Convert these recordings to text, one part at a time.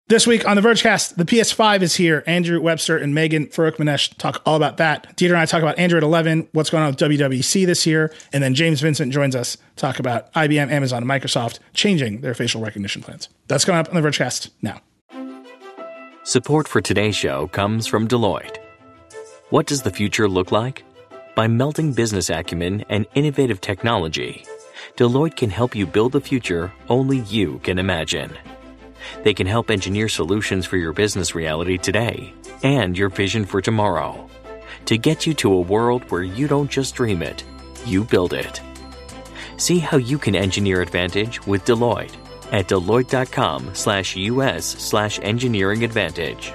This week on the Vergecast, the PS5 is here. Andrew Webster and Megan Farouk-Manesh talk all about that. Dieter and I talk about Android 11, what's going on with WWDC this year, and then James Vincent joins us to talk about IBM, Amazon, and Microsoft changing their facial recognition plans. That's coming up on the Vergecast now. Support for today's show comes from Deloitte. What does the future look like? By melding business acumen and innovative technology, Deloitte can help you build the future only you can imagine. They can help engineer solutions for your business reality today and your vision for tomorrow to get you to a world where you don't just dream it, you build it. See how you can engineer advantage with Deloitte at Deloitte.com/US/engineering advantage.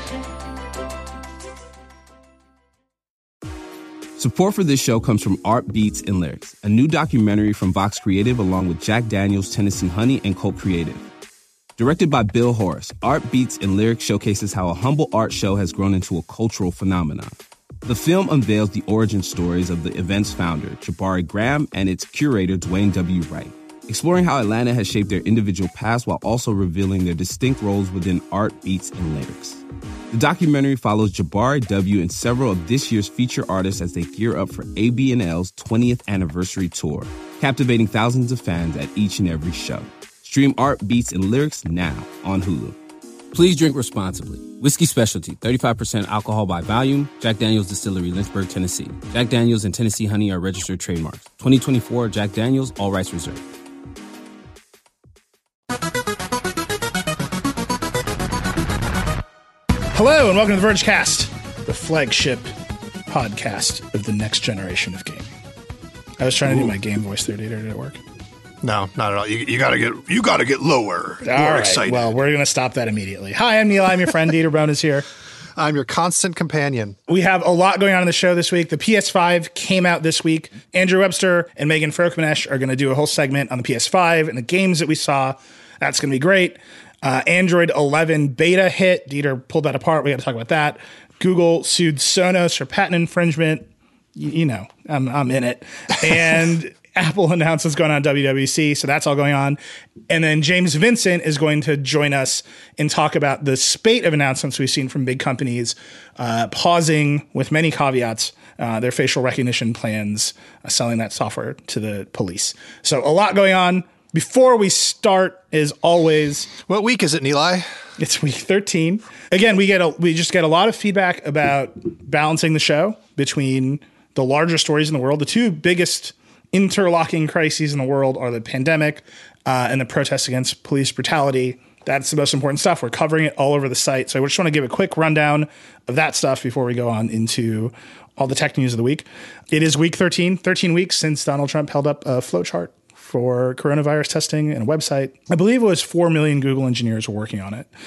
Support for this show comes from Art Beats and Lyrics, a new documentary from Vox Creative along with Jack Daniels, Tennessee Honey, and Cult Creative. Directed by Bill Horace, Art Beats and Lyrics showcases how a humble art show has grown into a cultural phenomenon. The film unveils the origin stories of the event's founder, Jabari Graham, and its curator, Dwayne W. Wright, exploring how Atlanta has shaped their individual paths while also revealing their distinct roles within Art Beats and Lyrics. The documentary follows Jabari W. and several of this year's feature artists as they gear up for AB&L's 20th anniversary tour, captivating thousands of fans at each and every show. Stream Art Beats and Lyrics now on Hulu. Please drink responsibly. Whiskey Specialty, 35% alcohol by volume. Jack Daniels Distillery, Lynchburg, Tennessee. Jack Daniels and Tennessee Honey are registered trademarks. 2024 Jack Daniels, all rights reserved. Hello and welcome to the Vergecast, the flagship podcast of the next generation of gaming. I was trying to do my game voice there, Dieter. Did it work? No, not at all. You gotta get lower. All right. Excited. Well, we're going to stop that immediately. Hi, I'm Neil. I'm your friend. Dieter Brown is here. I'm your constant companion. We have a lot going on in the show this week. The PS5 came out this week. Andrew Webster and Megan Farouk-Manesh are going to do a whole segment on the PS5 and the games that we saw. That's going to be great. Android 11 beta hit. Dieter pulled that apart. We got to talk about that. Google sued Sonos for patent infringement. You know, I'm in it. And Apple announced what's going on WWDC, so that's all going on. And then James Vincent is going to join us and talk about the spate of announcements we've seen from big companies pausing, with many caveats, their facial recognition plans, selling that software to the police. So a lot going on. Before we start, as always, what week is it, Neil? It's week 13. Again, we just get a lot of feedback about balancing the show between the larger stories in the world. The two biggest interlocking crises in the world are the pandemic and the protests against police brutality. That's the most important stuff. We're covering it all over the site. So I just want to give a quick rundown of that stuff before we go on into all the tech news of the week. It is week 13 weeks since Donald Trump held up a flowchart for coronavirus testing and a website. I believe it was 4 million Google engineers were working on it.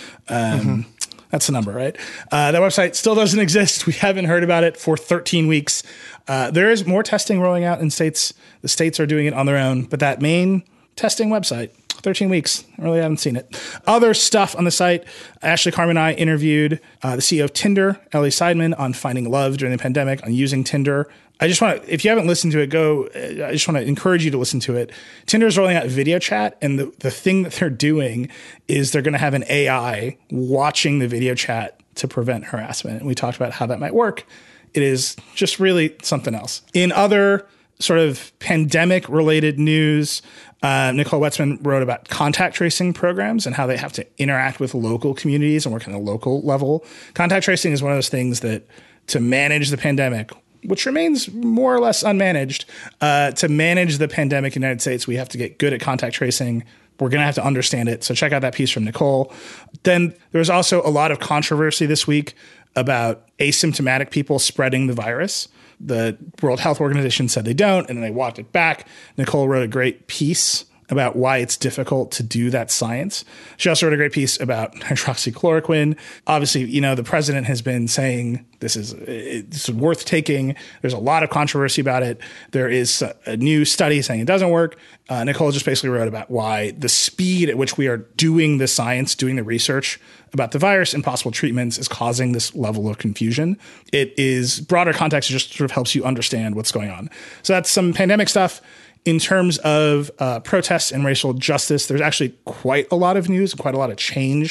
That's the number, right? That website still doesn't exist. We haven't heard about it for 13 weeks. There is more testing rolling out in states. The states are doing it on their own, but that main testing website, 13 weeks. I really haven't seen it. Other stuff on the site. Ashley Carmen and I interviewed the CEO of Tinder, Ellie Seidman, on finding love during the pandemic, on using Tinder. I just want to, if you haven't listened to it, I just want to encourage you to listen to it. Tinder is rolling out video chat, and the thing that they're doing is they're going to have an AI watching the video chat to prevent harassment. And we talked about how that might work. It is just really something else. In other sort of pandemic-related news, Nicole Wetzman wrote about contact tracing programs and how they have to interact with local communities and work on a local level. Contact tracing is one of those things that, to manage the pandemic, which remains more or less unmanaged, to manage the pandemic in the United States, we have to get good at contact tracing. We're going to have to understand it. So check out that piece from Nicole. Then there was also a lot of controversy this week about asymptomatic people spreading the virus. The World Health Organization said they don't, and then they walked it back. Nicole wrote a great piece about why it's difficult to do that science. She also wrote a great piece about hydroxychloroquine. Obviously, the president has been saying it's worth taking. There's a lot of controversy about it. There is a new study saying it doesn't work. Nicole just basically wrote about why the speed at which we are doing the science, doing the research about the virus and possible treatments is causing this level of confusion. It is broader context. It just sort of helps you understand what's going on. So that's some pandemic stuff. In terms of protests and racial justice, there's actually quite a lot of news, quite a lot of change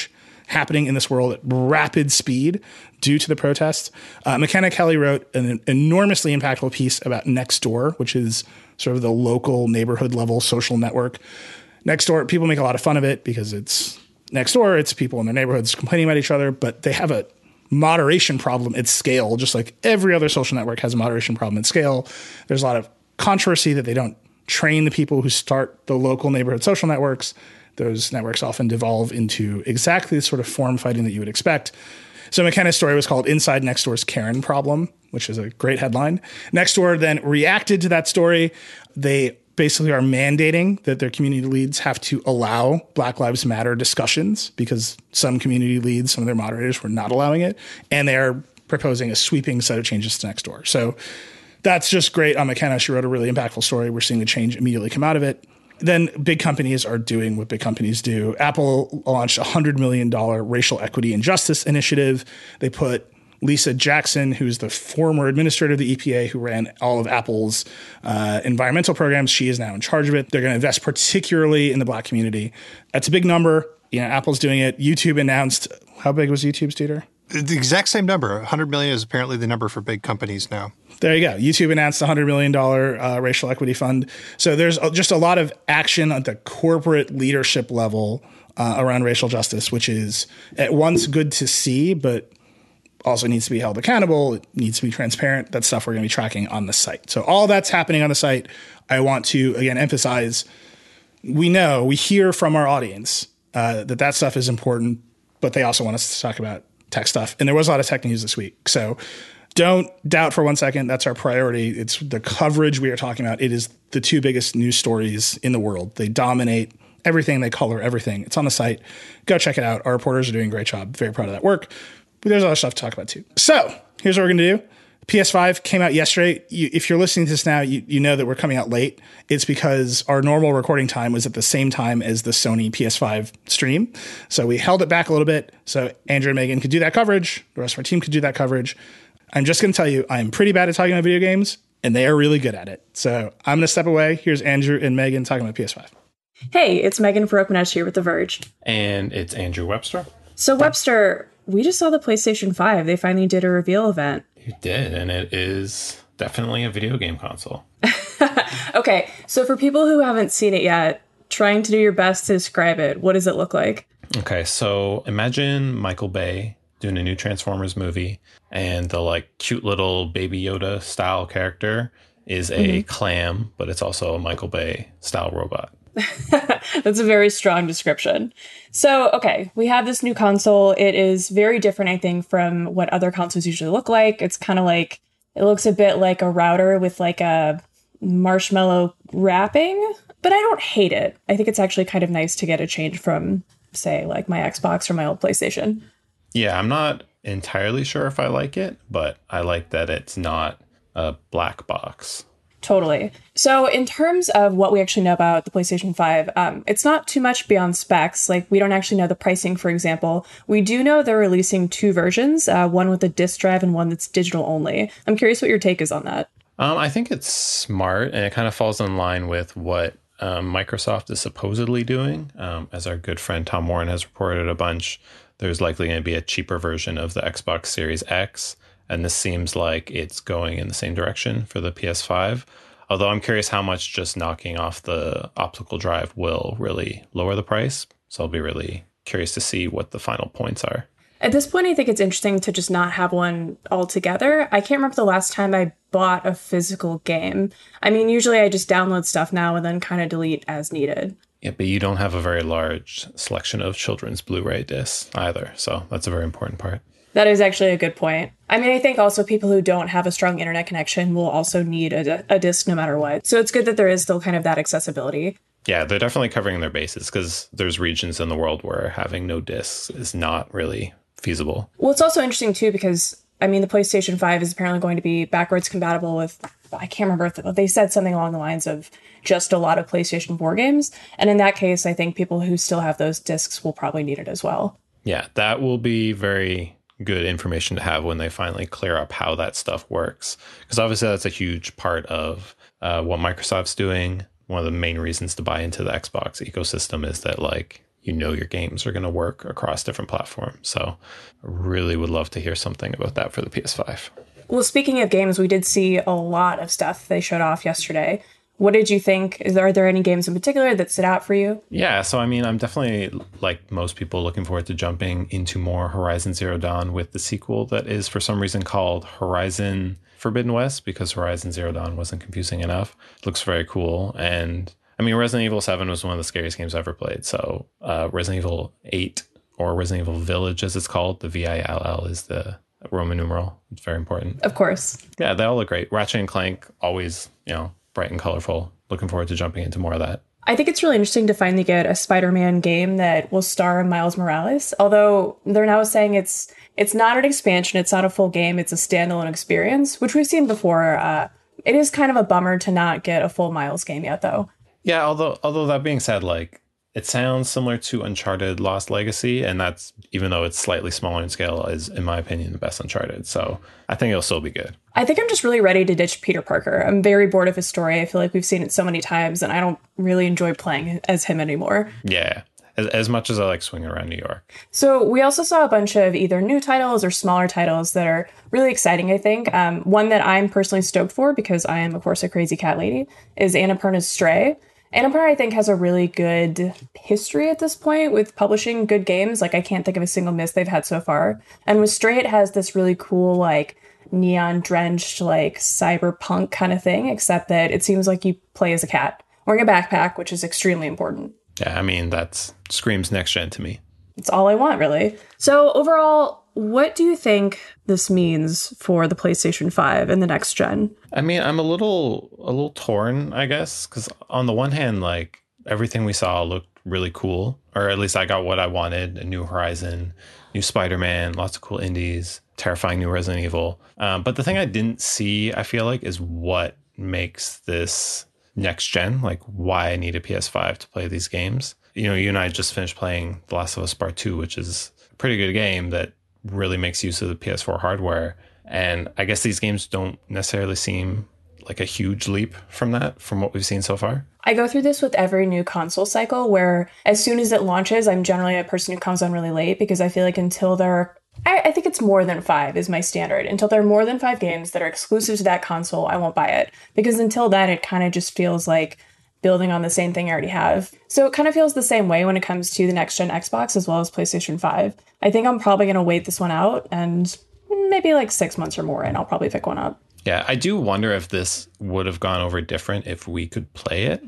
happening in this world at rapid speed due to the protests. McKenna Kelly wrote an enormously impactful piece about Nextdoor, which is sort of the local neighborhood level social network. Nextdoor, people make a lot of fun of it because it's Nextdoor, it's people in their neighborhoods complaining about each other, but they have a moderation problem at scale, just like every other social network has a moderation problem at scale. There's a lot of controversy that they don't train the people who start the local neighborhood social networks. Those networks often devolve into exactly the sort of form fighting that you would expect. So McKenna's story was called Inside Nextdoor's Karen Problem, which is a great headline. Nextdoor then reacted to that story. They basically are mandating that their community leads have to allow Black Lives Matter discussions because some community leads, some of their moderators were not allowing it. And they are proposing a sweeping set of changes to Nextdoor. So that's just great on McKenna. She wrote a really impactful story. We're seeing the change immediately come out of it. Then big companies are doing what big companies do. Apple launched a $100 million racial equity and justice initiative. They put Lisa Jackson, who's the former administrator of the EPA who ran all of Apple's environmental programs. She is now in charge of it. They're going to invest particularly in the Black community. That's a big number. You know, Apple's doing it. YouTube announced, how big was YouTube's, Dieter? The exact same number. 100 million is apparently the number for big companies now. There you go. YouTube announced a $100 million racial equity fund. So there's just a lot of action at the corporate leadership level around racial justice, which is at once good to see, but also needs to be held accountable. It needs to be transparent. That's stuff we're going to be tracking on the site. So all that's happening on the site. I want to, again, emphasize, we hear from our audience that stuff is important, but they also want us to talk about tech stuff. And there was a lot of tech news this week. So don't doubt for 1 second. That's our priority. It's the coverage we are talking about. It is the two biggest news stories in the world. They dominate everything. They color everything. It's on the site. Go check it out. Our reporters are doing a great job. Very proud of that work. But there's other stuff to talk about too. So here's what we're going to do. PS5 came out yesterday. If you're listening to this now, you know that we're coming out late. It's because our normal recording time was at the same time as the Sony PS5 stream. So we held it back a little bit so Andrew and Megan could do that coverage. The rest of our team could do that coverage. I'm just going to tell you, I'm pretty bad at talking about video games, and they are really good at it. So I'm going to step away. Here's Andrew and Megan talking about PS5. Hey, it's Megan for Open Edge here with The Verge. And it's Andrew Webster. So Webster, we just saw the PlayStation 5. They finally did a reveal event. You did, and it is definitely a video game console. Okay, so for people who haven't seen it yet, trying to do your best to describe it, what does it look like? Okay, so imagine Michael Bay doing a new Transformers movie, and the cute little Baby Yoda style character is a clam, but it's also a Michael Bay style robot. That's a very strong description. So, okay, we have this new console. It is very different, I think, from what other consoles usually look like. It's kind of like, it looks a bit like a router with a marshmallow wrapping, but I don't hate it. I think it's actually kind of nice to get a change from, say, my Xbox or my old PlayStation. Yeah, I'm not entirely sure if I like it, but I like that it's not a black box. Totally. So in terms of what we actually know about the PlayStation 5, it's not too much beyond specs. We don't actually know the pricing, for example. We do know they're releasing two versions, one with a disc drive and one that's digital only. I'm curious what your take is on that. I think it's smart, and it kind of falls in line with what Microsoft is supposedly doing. As our good friend Tom Warren has reported a bunch, there's likely going to be a cheaper version of the Xbox Series X. And this seems like it's going in the same direction for the PS5. Although I'm curious how much just knocking off the optical drive will really lower the price. So I'll be really curious to see what the final points are. At this point, I think it's interesting to just not have one altogether. I can't remember the last time I bought a physical game. I mean, usually I just download stuff now and then kind of delete as needed. Yeah, but you don't have a very large selection of children's Blu-ray discs either. So that's a very important part. That is actually a good point. I mean, I think also people who don't have a strong internet connection will also need a disc no matter what. So it's good that there is still kind of that accessibility. Yeah, they're definitely covering their bases because there's regions in the world where having no discs is not really feasible. Well, it's also interesting, too, because, I mean, the PlayStation 5 is apparently going to be backwards compatible with, I can't remember if they said something along the lines of just a lot of PlayStation 4 games. And in that case, I think people who still have those discs will probably need it as well. Yeah, that will be very good information to have when they finally clear up how that stuff works. Because obviously that's a huge part of what Microsoft's doing. One of the main reasons to buy into the Xbox ecosystem is that you know your games are going to work across different platforms. So I really would love to hear something about that for the PS5. Well, speaking of games, we did see a lot of stuff they showed off yesterday. What did you think? Are there any games in particular that stood out for you? Yeah, so I mean, I'm definitely, like most people, looking forward to jumping into more Horizon Zero Dawn with the sequel that is for some reason called Horizon Forbidden West, because Horizon Zero Dawn wasn't confusing enough. It looks very cool. And I mean, Resident Evil 7 was one of the scariest games I ever played. So Resident Evil 8, or Resident Evil Village as it's called, the VILL is the Roman numeral. It's very important. Of course. Yeah, they all look great. Ratchet and Clank, always, bright and colorful. Looking forward to jumping into more of that. I think it's really interesting to finally get a Spider-Man game that will star Miles Morales, although they're now saying it's not an expansion, it's not a full game, it's a standalone experience, which we've seen before. It is kind of a bummer to not get a full Miles game yet, though. Yeah, although that being said, like, it sounds similar to Uncharted Lost Legacy, and that's, even though it's slightly smaller in scale, is, in my opinion, the best Uncharted. So I think it'll still be good. I think I'm just really ready to ditch Peter Parker. I'm very bored of his story. I feel like we've seen it so many times, and I don't really enjoy playing as him anymore. Yeah, as much as I like swinging around New York. So we also saw a bunch of either new titles or smaller titles that are really exciting, I think. One that I'm personally stoked for, because I am, of course, a crazy cat lady, is Annapurna's Stray. Annapurna, I think, has a really good history at this point with publishing good games. Like, I can't think of a single miss they've had so far. And with Stray, it has this really cool, like, neon-drenched, like, cyberpunk kind of thing, except that it seems like you play as a cat, wearing a backpack, which is extremely important. Yeah, I mean, that screams next gen to me. It's all I want, really. So, overall, what do you think this means for the PlayStation 5 and the next gen? I mean, I'm a little torn, I guess, because on the one hand, like, everything we saw looked really cool, or at least I got what I wanted: a new Horizon, new Spider-Man, lots of cool indies, terrifying new Resident Evil. But the thing I didn't see, I feel like, is what makes this next gen, like why I need a PS5 to play these games. You and I just finished playing The Last of Us Part 2, which is a pretty good game that really makes use of the PS4 hardware. And I guess these games don't necessarily seem like a huge leap from what we've seen so far. I go through this with every new console cycle, where as soon as it launches, I'm generally a person who comes on really late, because I feel like until I think it's more than 5 is my standard. Until there are more than 5 games that are exclusive to that console, I won't buy it. Because until then, it kind of just feels like building on the same thing I already have. So it kind of feels the same way when it comes to the next gen Xbox as well as PlayStation 5. I think I'm probably going to wait this one out, and maybe like 6 months or more, and I'll probably pick one up. Yeah, I do wonder if this would have gone over different if we could play it.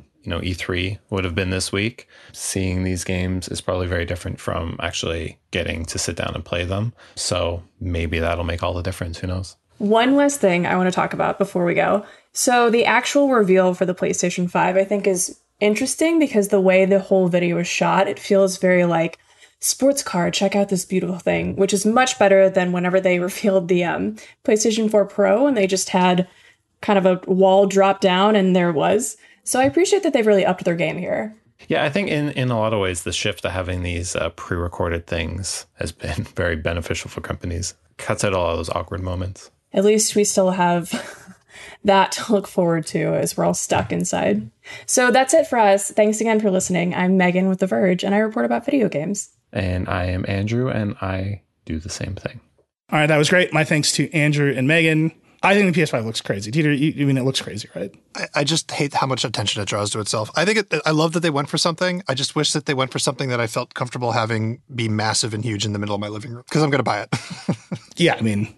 E3 would have been this week. Seeing these games is probably very different from actually getting to sit down and play them. So maybe that'll make all the difference. Who knows? One last thing I want to talk about before we go. So the actual reveal for the PlayStation 5, I think, is interesting because the way the whole video is shot, it feels very like, sports car, check out this beautiful thing, which is much better than whenever they revealed the PlayStation 4 Pro and they just had kind of a wall drop down and there it was. So I appreciate that they've really upped their game here. Yeah, I think in a lot of ways, the shift to having these pre-recorded things has been very beneficial for companies. Cuts out all of those awkward moments. At least we still have that to look forward to as we're all stuck inside. So that's it for us. Thanks again for listening. I'm Megan with The Verge, and I report about video games. And I am Andrew, and I do the same thing. All right, that was great. My thanks to Andrew and Megan. I think the PS5 looks crazy. Dieter, you mean it looks crazy, right? I just hate how much attention it draws to itself. I love that they went for something. I just wish that they went for something that I felt comfortable having be massive and huge in the middle of my living room, because I'm going to buy it. Yeah, I mean,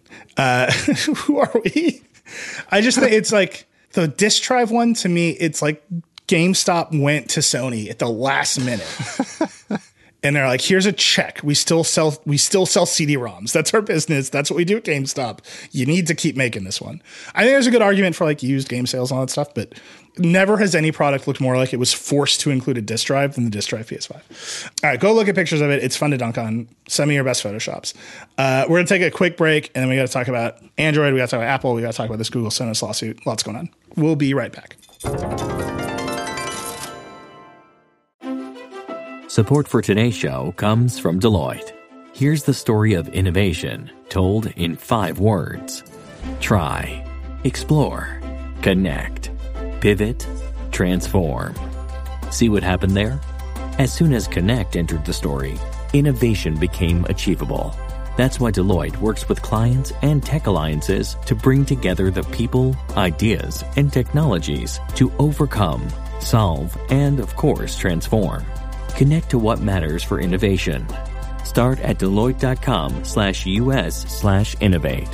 who are we? I just think it's like the disk drive one, to me, it's like GameStop went to Sony at the last minute. And they're like, here's a check. We still sell CD-ROMs. That's our business. That's what we do at GameStop. You need to keep making this one. I think there's a good argument for like used game sales and all that stuff, but never has any product looked more like it was forced to include a disk drive than the disk drive PS5. All right, go look at pictures of it. It's fun to dunk on. Send me your best Photoshops. We're going to take a quick break, and then we got to talk about Android. We got to talk about Apple. We got to talk about this Google Sonos lawsuit. Lots going on. We'll be right back. Support for today's show comes from Deloitte. Here's the story of innovation told in 5 words. Try, explore, connect, pivot, transform. See what happened there? As soon as Connect entered the story, innovation became achievable. That's why Deloitte works with clients and tech alliances to bring together the people, ideas, and technologies to overcome, solve, and, of course, transform. Connect to what matters for innovation. Start at Deloitte.com/US/innovate.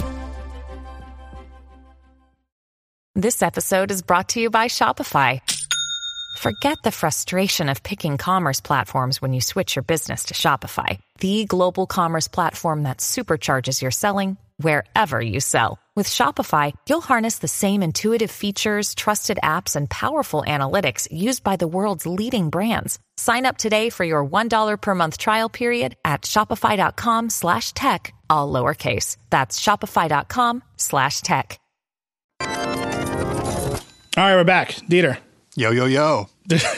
This episode is brought to you by Shopify. Forget the frustration of picking commerce platforms when you switch your business to Shopify, the global commerce platform that supercharges your selling wherever you sell. With Shopify, you'll harness the same intuitive features, trusted apps, and powerful analytics used by the world's leading brands. Sign up today for your $1 per month trial period at shopify.com/tech, all lowercase. That's shopify.com/tech. All right, we're back. Dieter. Yo, yo, yo.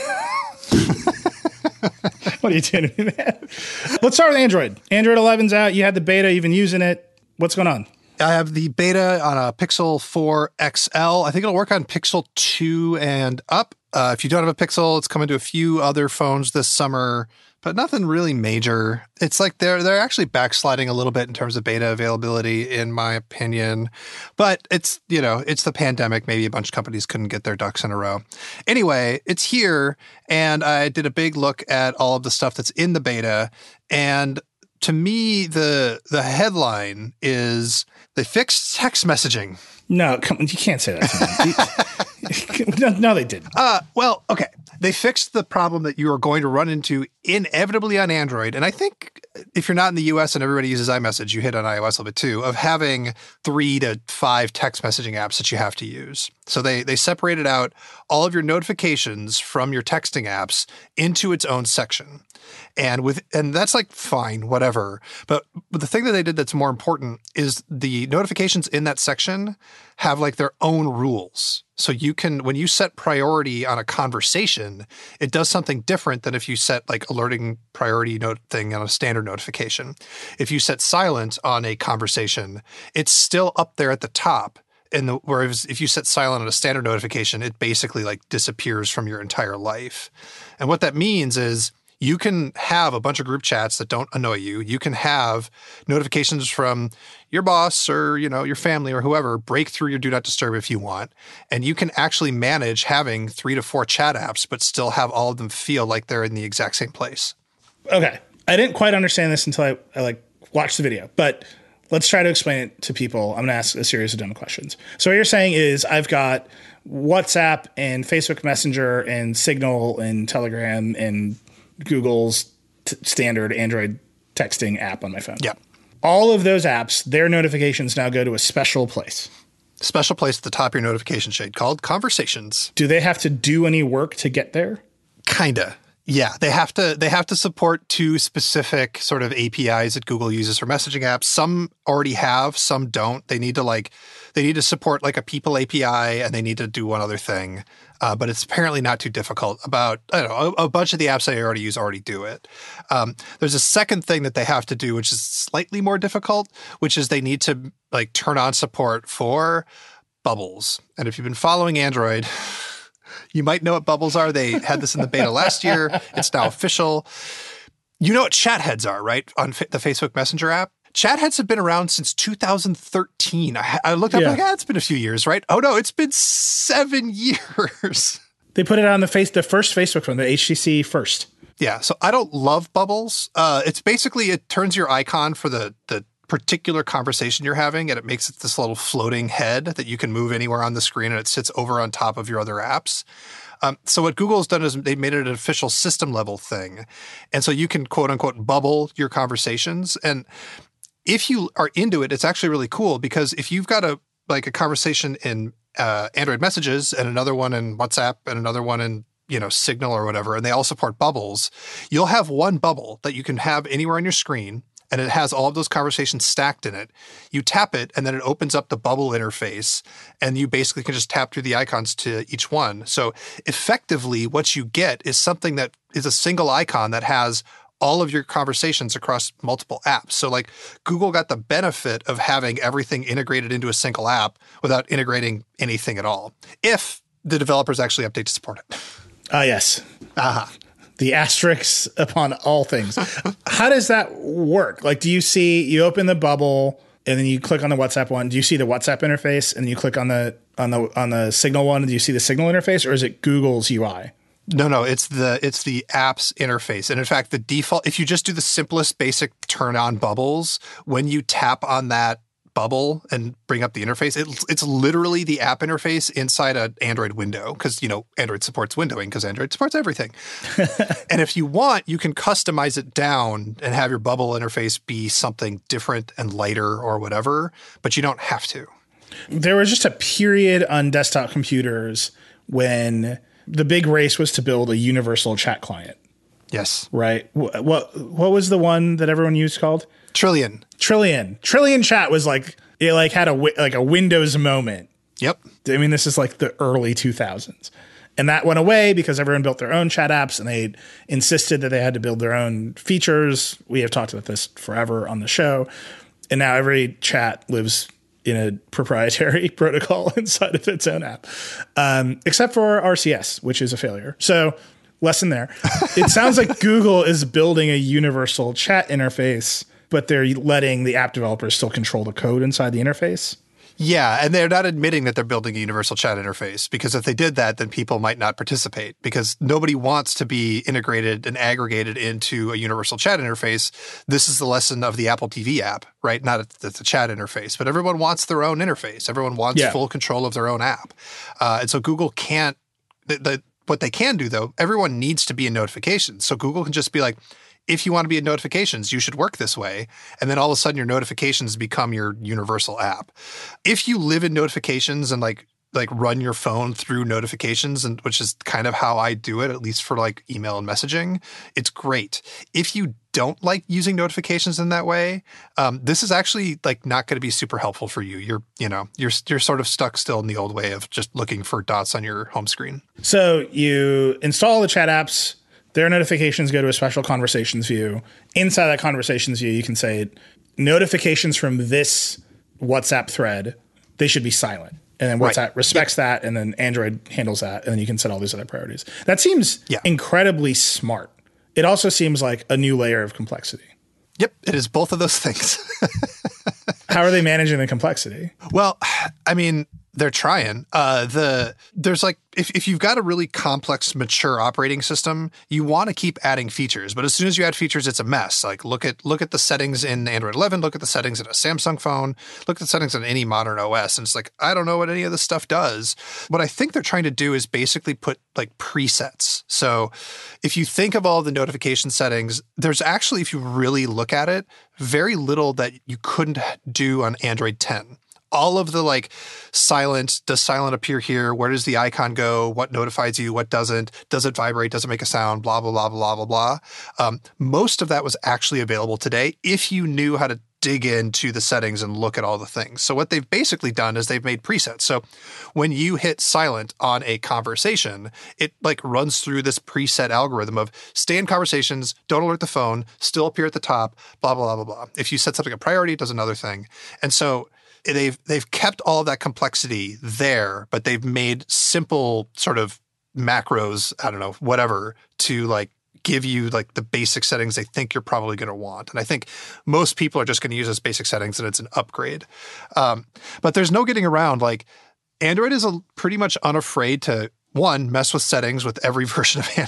What are you doing to me, man? Let's start with Android. Android 11's out. You had the beta. You've been using it. What's going on? I have the beta on a Pixel 4 XL. I think it'll work on Pixel 2 and up. If you don't have a Pixel, it's coming to a few other phones this summer, but nothing really major. It's like they're actually backsliding a little bit in terms of beta availability, in my opinion. But it's the pandemic. Maybe a bunch of companies couldn't get their ducks in a row. Anyway, it's here, and I did a big look at all of the stuff that's in the beta. And to me, the headline is they fixed text messaging. No, come on, you can't say that to me. No, they didn't. Well, okay. They fixed the problem that you are going to run into inevitably on Android. And I think if you're not in the US and everybody uses iMessage, you hit on iOS a little bit too, of having 3 to 5 text messaging apps that you have to use. So they separated out all of your notifications from your texting apps into its own section. And that's like fine, whatever. But the thing that they did that's more important is the notifications in that section have like their own rules. So you can, when you set priority on a conversation, it does something different than if you set like alerting priority note thing on a standard notification. If you set silent on a conversation, it's still up there at the top. Whereas if you set silent on a standard notification, it basically like disappears from your entire life. And what that means is you can have a bunch of group chats that don't annoy you. You can have notifications from your boss or, your family or whoever break through your do not disturb if you want. And you can actually manage having 3 to 4 chat apps, but still have all of them feel like they're in the exact same place. Okay. I didn't quite understand this until I watched the video, but let's try to explain it to people. I'm going to ask a series of demo questions. So what you're saying is I've got WhatsApp and Facebook Messenger and Signal and Telegram and Google's standard Android texting app on my phone. Yeah. All of those apps, their notifications now go to a special place. Special place at the top of your notification shade called Conversations. Do they have to do any work to get there? Kinda. Yeah, they have to support 2 specific sort of APIs that Google uses for messaging apps. Some already have, some don't. They need to support like a People API, and they need to do one other thing. But it's apparently not too difficult. About, I don't know, a bunch of the apps I already use already do it. There's a second thing that they have to do, which is slightly more difficult, which is they need to like turn on support for bubbles. And if you've been following Android, you might know what bubbles are. They had this in the beta last year. It's now official. You know what chat heads are, right? On the Facebook Messenger app. Chat heads have been around since 2013. I looked up it's been a few years, right? Oh no, it's been 7 years. They put it on the first Facebook phone, the HTC first. Yeah, so I don't love bubbles. It's basically, it turns your icon for the particular conversation you're having, and it makes it this little floating head that you can move anywhere on the screen, and it sits over on top of your other apps. So what Google has done is they made it an official system level thing. And so you can quote unquote bubble your conversations. And if you are into it, it's actually really cool, because if you've got a conversation in Android Messages and another one in WhatsApp and another one in Signal or whatever, and they all support bubbles, you'll have one bubble that you can have anywhere on your screen, and it has all of those conversations stacked in it. You tap it, and then it opens up the bubble interface, and you basically can just tap through the icons to each one. So effectively, what you get is something that is a single icon that has all of your conversations across multiple apps. So like Google got the benefit of having everything integrated into a single app without integrating anything at all, if the developers actually update to support it. Yes. Uh-huh. the asterisks upon all things. How does that work? Like, do you open the bubble and then you click on the WhatsApp one? Do you see the WhatsApp interface and you click on the Signal one? Do you see the Signal interface, or is it Google's UI? No, it's the app's interface. And in fact, the default, if you just do the simplest basic turn on bubbles, when you tap on that bubble and bring up the interface, it's literally the app interface inside an Android window, because, Android supports windowing because Android supports everything. And if you want, you can customize it down and have your bubble interface be something different and lighter or whatever, but you don't have to. There was just a period on desktop computers when the big race was to build a universal chat client. Yes. Right. What was the one that everyone used called? Trillian Chat was like, it like had a Windows moment. Yep. I mean, this is like the early 2000s. And that went away because everyone built their own chat apps and they insisted that they had to build their own features. We have talked about this forever on the show. And now every chat lives in a proprietary protocol inside of its own app, except for RCS, which is a failure. So lesson there. It sounds like Google is building a universal chat interface, but they're letting the app developers still control the code inside the interface. Yeah, and they're not admitting that they're building a universal chat interface, because if they did that, then people might not participate, because nobody wants to be integrated and aggregated into a universal chat interface. This is the lesson of the Apple TV app, right? Not the chat interface, but everyone wants their own interface. Everyone wants full control of their own app. And so Google can't what they can do, though, everyone needs to be in notifications. So Google can just be like, if you want to be in notifications, you should work this way. And then all of a sudden your notifications become your universal app. If you live in notifications and like run your phone through notifications, and which is kind of how I do it, at least for like email and messaging, it's great. If you don't like using notifications in that way, this is actually like not going to be super helpful for you. You're sort of stuck still in the old way of just looking for dots on your home screen. So you install the chat apps. Their notifications go to a special conversations view. Inside that conversations view, you can say notifications from this WhatsApp thread, they should be silent. And then WhatsApp respects that, and then Android handles that, and then you can set all these other priorities. That seems incredibly smart. It also seems like a new layer of complexity. Yep, it is both of those things. How are they managing the complexity? Well, I mean, they're trying. There's like, if you've got a really complex, mature operating system, you want to keep adding features. But as soon as you add features, it's a mess. Like look at the settings in Android 11, look at the settings in a Samsung phone, look at the settings in any modern OS. And it's like, I don't know what any of this stuff does. What I think they're trying to do is basically put like presets. So if you think of all the notification settings, there's actually, if you really look at it, very little that you couldn't do on Android 10. All of the like silent, does silent appear here? Where does the icon go? What notifies you? What doesn't? Does it vibrate? Does it make a sound? Blah, blah, blah, blah, blah, blah. Most of that was actually available today if you knew how to dig into the settings and look at all the things. So what they've basically done is they've made presets. So when you hit silent on a conversation, it like runs through this preset algorithm of stay in conversations, don't alert the phone, still appear at the top, blah, blah, blah, blah, blah. If you set something a priority, it does another thing. And so they've kept all of that complexity there, but they've made simple sort of macros, I don't know, whatever, to like give you like the basic settings they think you're probably going to want. And I think most people are just going to use those basic settings and it's an upgrade. But there's no getting around. Like Android is pretty much unafraid to, one, mess with settings with every version of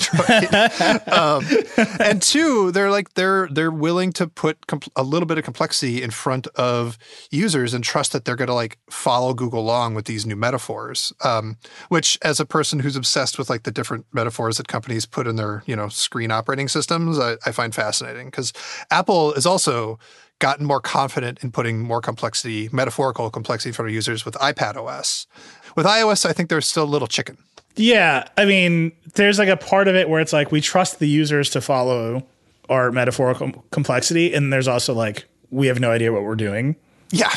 Android. And two, they're willing to put a little bit of complexity in front of users and trust that they're going to like follow Google along with these new metaphors, which as a person who's obsessed with like the different metaphors that companies put in their, screen operating systems, I find fascinating, because Apple is also gotten more confident in putting more complexity, metaphorical complexity for users with iPadOS. With iOS, I think there's still a little chicken. Yeah, I mean, there's like a part of it where it's like we trust the users to follow our metaphorical complexity, and there's also like we have no idea what we're doing. Yeah.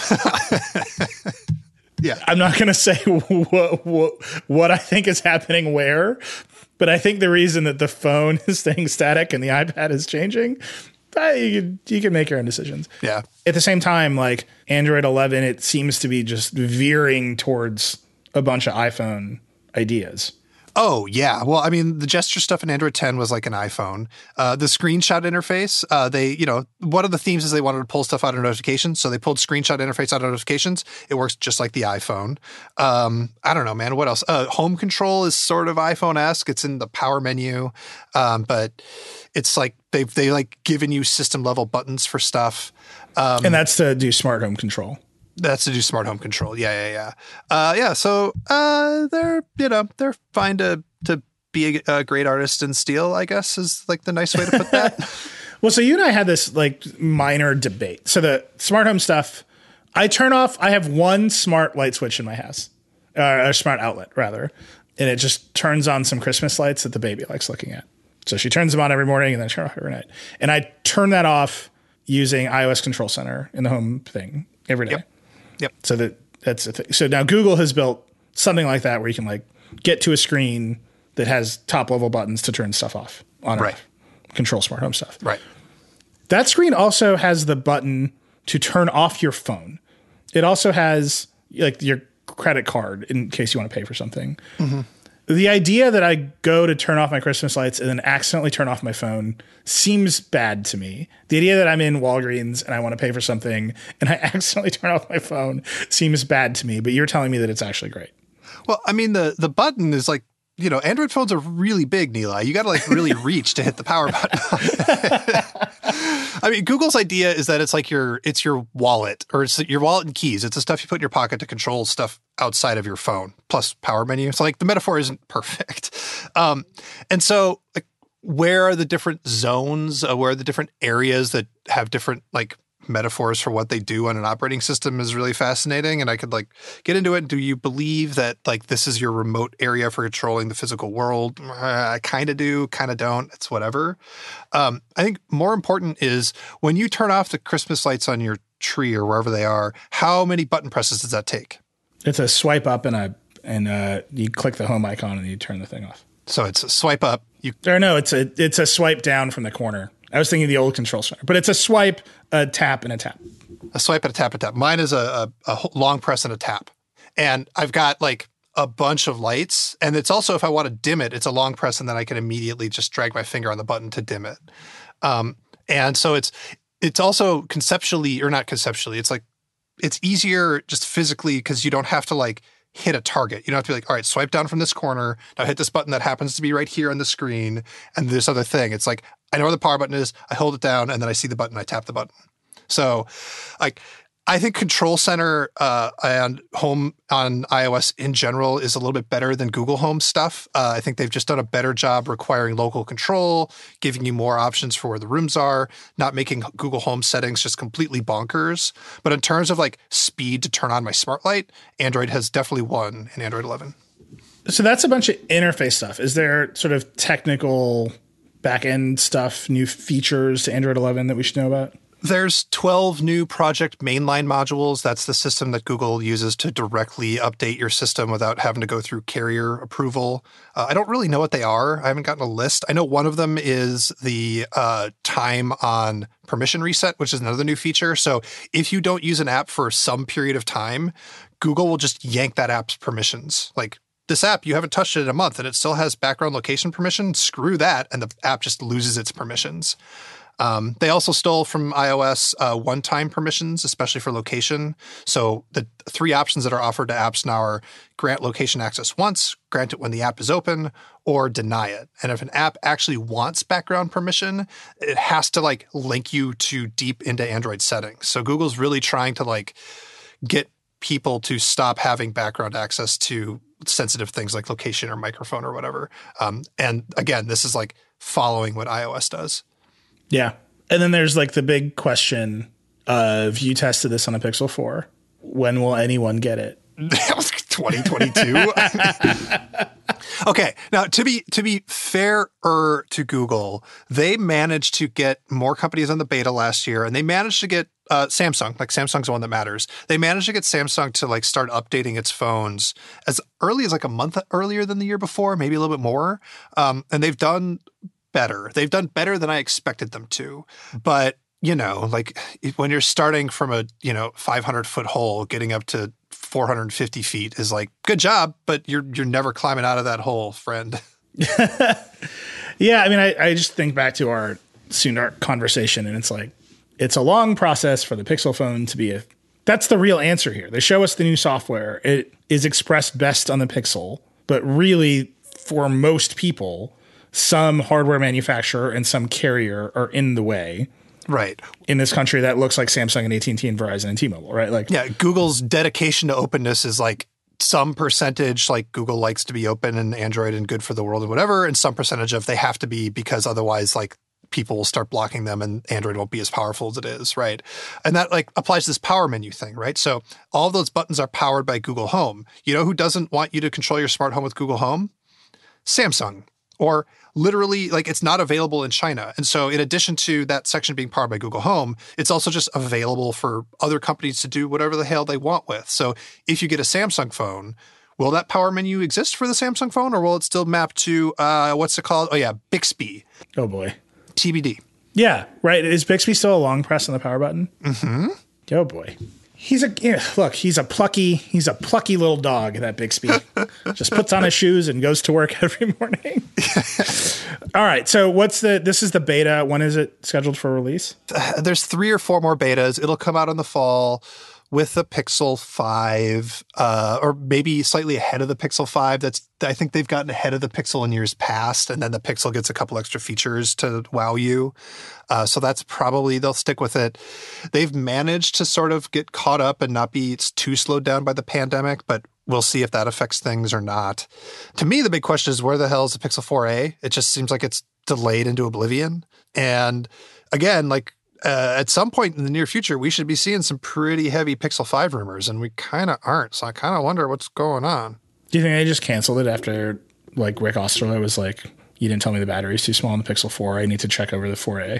Yeah. I'm not going to say what I think is happening where, but I think the reason that the phone is staying static and the iPad is changing, you can make your own decisions. Yeah. At the same time, like Android 11, it seems to be just veering towards a bunch of iPhone ideas. Oh, yeah. Well, I mean, the gesture stuff in Android 10 was like an iPhone. The screenshot interface, one of the themes is they wanted to pull stuff out of notifications. So they pulled screenshot interface out of notifications. It works just like the iPhone. I don't know, man. What else? Home control is sort of iPhone-esque. It's in the power menu. But it's like they like given you system level buttons for stuff. And that's to do smart home control. That's to do smart home control. Yeah. So they're fine to be a great artist and steal, I guess, is like the nice way to put that. Well, so you and I had this like minor debate. So the smart home stuff, I have one smart light switch in my house, a smart outlet rather, and it just turns on some Christmas lights that the baby likes looking at. So she turns them on every morning and then turn off every night. And I turn that off using iOS Control Center in the home thing every day. Yep. So that's the thing. So now Google has built something like that where you can like get to a screen that has top level buttons to turn stuff off on and off, control smart home stuff. Right. That screen also has the button to turn off your phone. It also has like your credit card in case you want to pay for something. Mm-hmm. The idea that I go to turn off my Christmas lights and then accidentally turn off my phone seems bad to me. The idea that I'm in Walgreens and I want to pay for something and I accidentally turn off my phone seems bad to me, but you're telling me that it's actually great. Well, I mean, the button is like, Android phones are really big, Nilay. You got to like really reach to hit the power button. I mean, Google's idea is that it's like your wallet, or it's your wallet and keys. It's the stuff you put in your pocket to control stuff outside of your phone, plus power menu. So like the metaphor isn't perfect. And so like, where are the different zones? Where are the different areas that have different like metaphors for what they do on an operating system is really fascinating. And I could like get into it. Do you believe that like this is your remote area for controlling the physical world? I kind of do, kind of don't. It's whatever. I think more important is when you turn off the Christmas lights on your tree or wherever they are, how many button presses does that take? It's a swipe up and you click the home icon and you turn the thing off. So it's a swipe up. It's a swipe down from the corner. I was thinking the old control center, but it's a swipe, a tap, and a tap. A swipe and a tap and a tap. Mine is a long press and a tap. And I've got like a bunch of lights. And it's also, if I want to dim it, it's a long press and then I can immediately just drag my finger on the button to dim it. And so it's also conceptually, or not conceptually, it's like, it's easier just physically because you don't have to like hit a target. You don't have to be like, all right, swipe down from this corner. Now hit this button that happens to be right here on the screen. And this other thing. It's like, I know where the power button is. I hold it down and then I see the button. I tap the button. So like, I think Control Center and Home on iOS in general is a little bit better than Google Home stuff. I think they've just done a better job requiring local control, giving you more options for where the rooms are, not making Google Home settings just completely bonkers. But in terms of like speed to turn on my smart light, Android has definitely won in Android 11. So that's a bunch of interface stuff. Is there sort of technical back-end stuff, new features to Android 11 that we should know about? There's 12 new Project Mainline modules. That's the system that Google uses to directly update your system without having to go through carrier approval. I don't really know what they are. I haven't gotten a list. I know one of them is the time on permission reset, which is another new feature. So if you don't use an app for some period of time, Google will just yank that app's permissions. Like, this app, you haven't touched it in a month and it still has background location permission. Screw that. And the app just loses its permissions. They also stole from iOS one-time permissions, especially for location. So the three options that are offered to apps now are grant location access once, grant it when the app is open, or deny it. And if an app actually wants background permission, it has to like link you to deep into Android settings. So Google's really trying to like get people to stop having background access to sensitive things like location or microphone or whatever. And again, this is like following what iOS does. Yeah. And then there's like the big question of, you tested this on a Pixel 4. When will anyone get it? 2022. Okay. Now, to be fairer to Google, they managed to get more companies on the beta last year, and they managed to get Samsung, like Samsung's the one that matters. They managed to get Samsung to like start updating its phones as early as like a month earlier than the year before, maybe a little bit more. And they've done better. They've done better than I expected them to. But, you know, like when you're starting from a, 500-foot hole, getting up to 450 feet is like, good job, but you're never climbing out of that hole, friend. Yeah, I mean, I just think back to our soon-dark conversation, and it's like, it's a long process for the Pixel phone to be that's the real answer here. They show us the new software. It is expressed best on the Pixel, but really, for most people, some hardware manufacturer and some carrier are in the way. Right. In this country that looks like Samsung and AT&T and Verizon and T-Mobile, right? Like, yeah, Google's dedication to openness is like some percentage, like Google likes to be open and Android and good for the world and whatever, and some percentage of they have to be because otherwise like people will start blocking them and Android won't be as powerful as it is, right? And that like applies to this power menu thing, right? So all of those buttons are powered by Google Home. You know who doesn't want you to control your smart home with Google Home? Samsung. Or literally, like, it's not available in China. And so in addition to that section being powered by Google Home, it's also just available for other companies to do whatever the hell they want with. So if you get a Samsung phone, will that power menu exist for the Samsung phone, or will it still map to, what's it called? Oh, yeah, Bixby. Oh, boy. TBD. Yeah, right. Is Bixby still a long press on the power button? Mm-hmm. Oh, boy. He's a plucky little dog, that Bixby. Just puts on his shoes and goes to work every morning. All right. So this is the beta. When is it scheduled for release? There's 3 or 4 more betas. It'll come out in the fall with the Pixel 5, or maybe slightly ahead of the Pixel 5. I think they've gotten ahead of the Pixel in years past, and then the Pixel gets a couple extra features to wow you. So that's probably, they'll stick with it. They've managed to sort of get caught up and not be too slowed down by the pandemic, but we'll see if that affects things or not. To me, the big question is, where the hell is the Pixel 4a? It just seems like it's delayed into oblivion. And again, like, at some point in the near future, we should be seeing some pretty heavy Pixel 5 rumors, and we kind of aren't. So I kind of wonder what's going on. Do you think they just canceled it after, like, Rick Osterloh was like, you didn't tell me the battery's too small on the Pixel 4. I need to check over the 4a.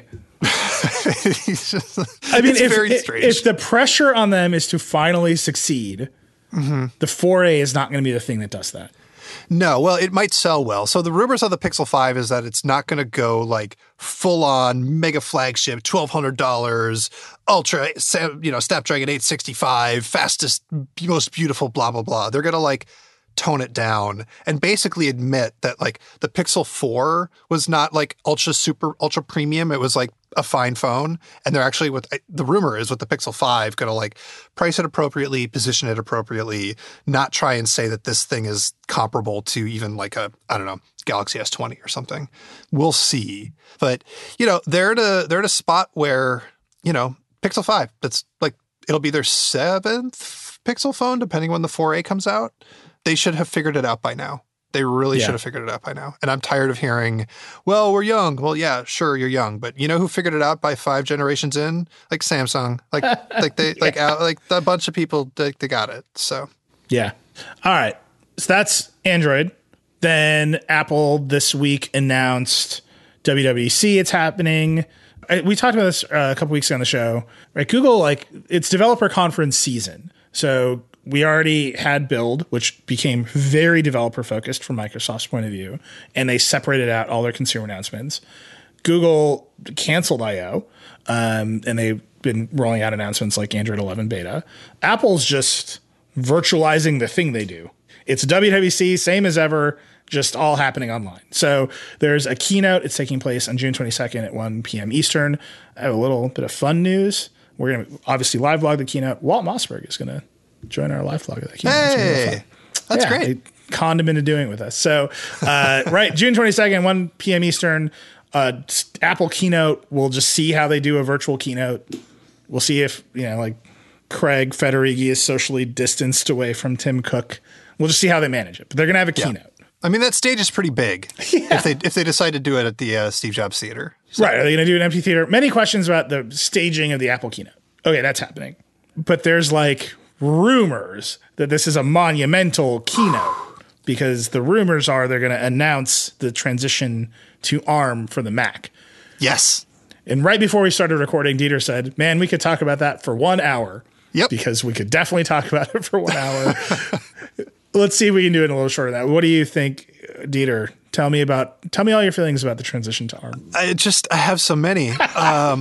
I mean, if the pressure on them is to finally succeed, the 4a is not going to be the thing that does that. No, well, it might sell well. So the rumors of the Pixel 5 is that it's not going to go like full-on mega flagship, $1,200, ultra, Snapdragon 865, fastest, most beautiful, blah, blah, blah. They're going to like tone it down and basically admit that like the Pixel 4 was not like ultra premium. It was like a fine phone. And they're actually, the rumor is with the Pixel 5 going to like price it appropriately, position it appropriately, not try and say that this thing is comparable to even like Galaxy S20 or something. We'll see. But, they're at a spot where, Pixel 5, that's like, it'll be their 7th Pixel phone, depending when the 4a comes out. They should have figured it out by now. They really should have figured it out by now. And I'm tired of hearing, well, we're young. Well, yeah, sure, you're young. But you know who figured it out by 5 generations in? Like Samsung. Like a bunch of people, they got it. So. Yeah. All right. So that's Android. Then Apple this week announced WWDC. It's happening. We talked about this a couple weeks ago on the show. Right? Google, it's developer conference season. So we already had Build, which became very developer focused from Microsoft's point of view, and they separated out all their consumer announcements. Google canceled I/O, and they've been rolling out announcements like Android 11 beta. Apple's just virtualizing the thing they do. It's WWDC, same as ever, just all happening online. So there's a keynote. It's taking place on June 22nd at 1 p.m. Eastern. I have a little bit of fun news. We're going to obviously live vlog the keynote. Walt Mossberg is going to join our live vlog of that keynote. Hey, that's great. They conned him into doing it with us. So, right, June 22nd, 1 p.m. Eastern, Apple keynote. We'll just see how they do a virtual keynote. We'll see if, Craig Federighi is socially distanced away from Tim Cook. We'll just see how they manage it. But they're going to have a keynote. I mean, that stage is pretty big if they decide to do it at the Steve Jobs Theater. So. Right. Are they going to do an empty theater? Many questions about the staging of the Apple keynote. Okay, that's happening. But there's rumors that this is a monumental keynote because the rumors are they're going to announce the transition to ARM for the Mac. Yes. And right before we started recording, Dieter said, man, we could talk about that for 1 hour. Yep. Because we could definitely talk about it for 1 hour. Let's see if we can do it in a little shorter than that. What do you think, Dieter? Tell me all your feelings about the transition to ARM. I have so many.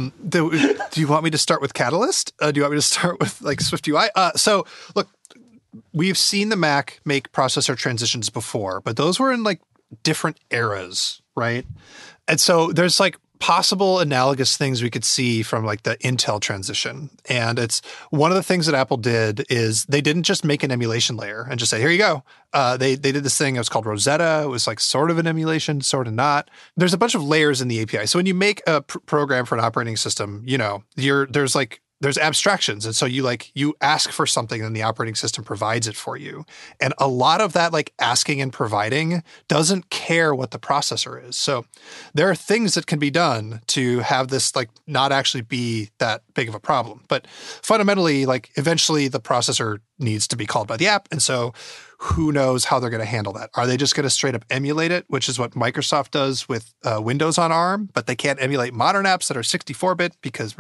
Do you want me to start with Catalyst? Do you want me to start with SwiftUI? So look, we've seen the Mac make processor transitions before, but those were in like different eras, right? And so there's like possible analogous things we could see from like the Intel transition. And it's one of the things that Apple did is they didn't just make an emulation layer and just say, here you go. They did this thing. It was called Rosetta. It was like sort of an emulation, sort of not. There's a bunch of layers in the API. So when you make a program for an operating system, you know, there's abstractions. And so you ask for something and the operating system provides it for you. And a lot of that like asking and providing doesn't care what the processor is. So there are things that can be done to have this like not actually be that big of a problem. But fundamentally, like eventually the processor needs to be called by the app. And so who knows how they're going to handle that? Are they just going to straight up emulate it, which is what Microsoft does with Windows on ARM, but they can't emulate modern apps that are 64-bit because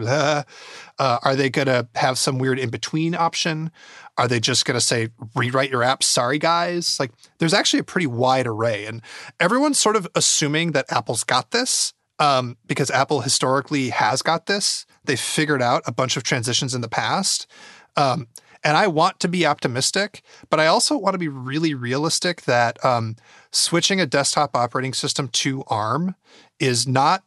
are they going to have some weird in-between option? Are they just going to say, rewrite your app? Sorry, guys. Like there's actually a pretty wide array. And everyone's sort of assuming that Apple's got this because Apple historically has got this. They've figured out a bunch of transitions in the past. And I want to be optimistic, but I also want to be really realistic that switching a desktop operating system to ARM is not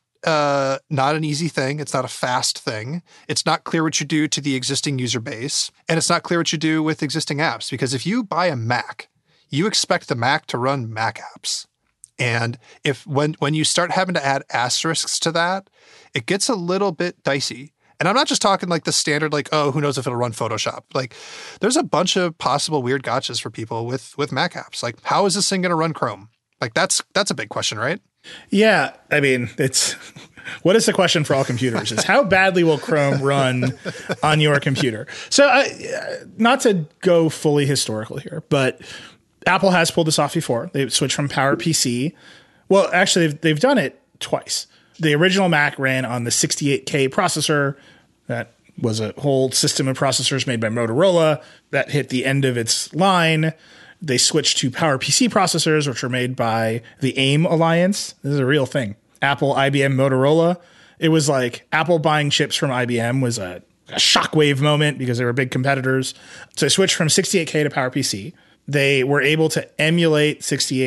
an easy thing. It's not a fast thing. It's not clear what you do to the existing user base, and it's not clear what you do with existing apps. Because if you buy a Mac, you expect the Mac to run Mac apps. And when you start having to add asterisks to that, it gets a little bit dicey. And I'm not just talking like the standard, like, oh, who knows if it'll run Photoshop. Like, there's a bunch of possible weird gotchas for people with Mac apps. Like, how is this thing going to run Chrome? Like, that's a big question, right? Yeah. I mean, what is the question for all computers is how badly will Chrome run on your computer? So not to go fully historical here, but Apple has pulled this off before. They switched from PowerPC. Well, actually, they've done it twice. The original Mac ran on the 68K processor. That was a whole system of processors made by Motorola that hit the end of its line. They switched to PowerPC processors, which were made by the AIM Alliance. This is a real thing. Apple, IBM, Motorola. It was like Apple buying chips from IBM was a shockwave moment because they were big competitors. So they switched from 68K to PowerPC. They were able to emulate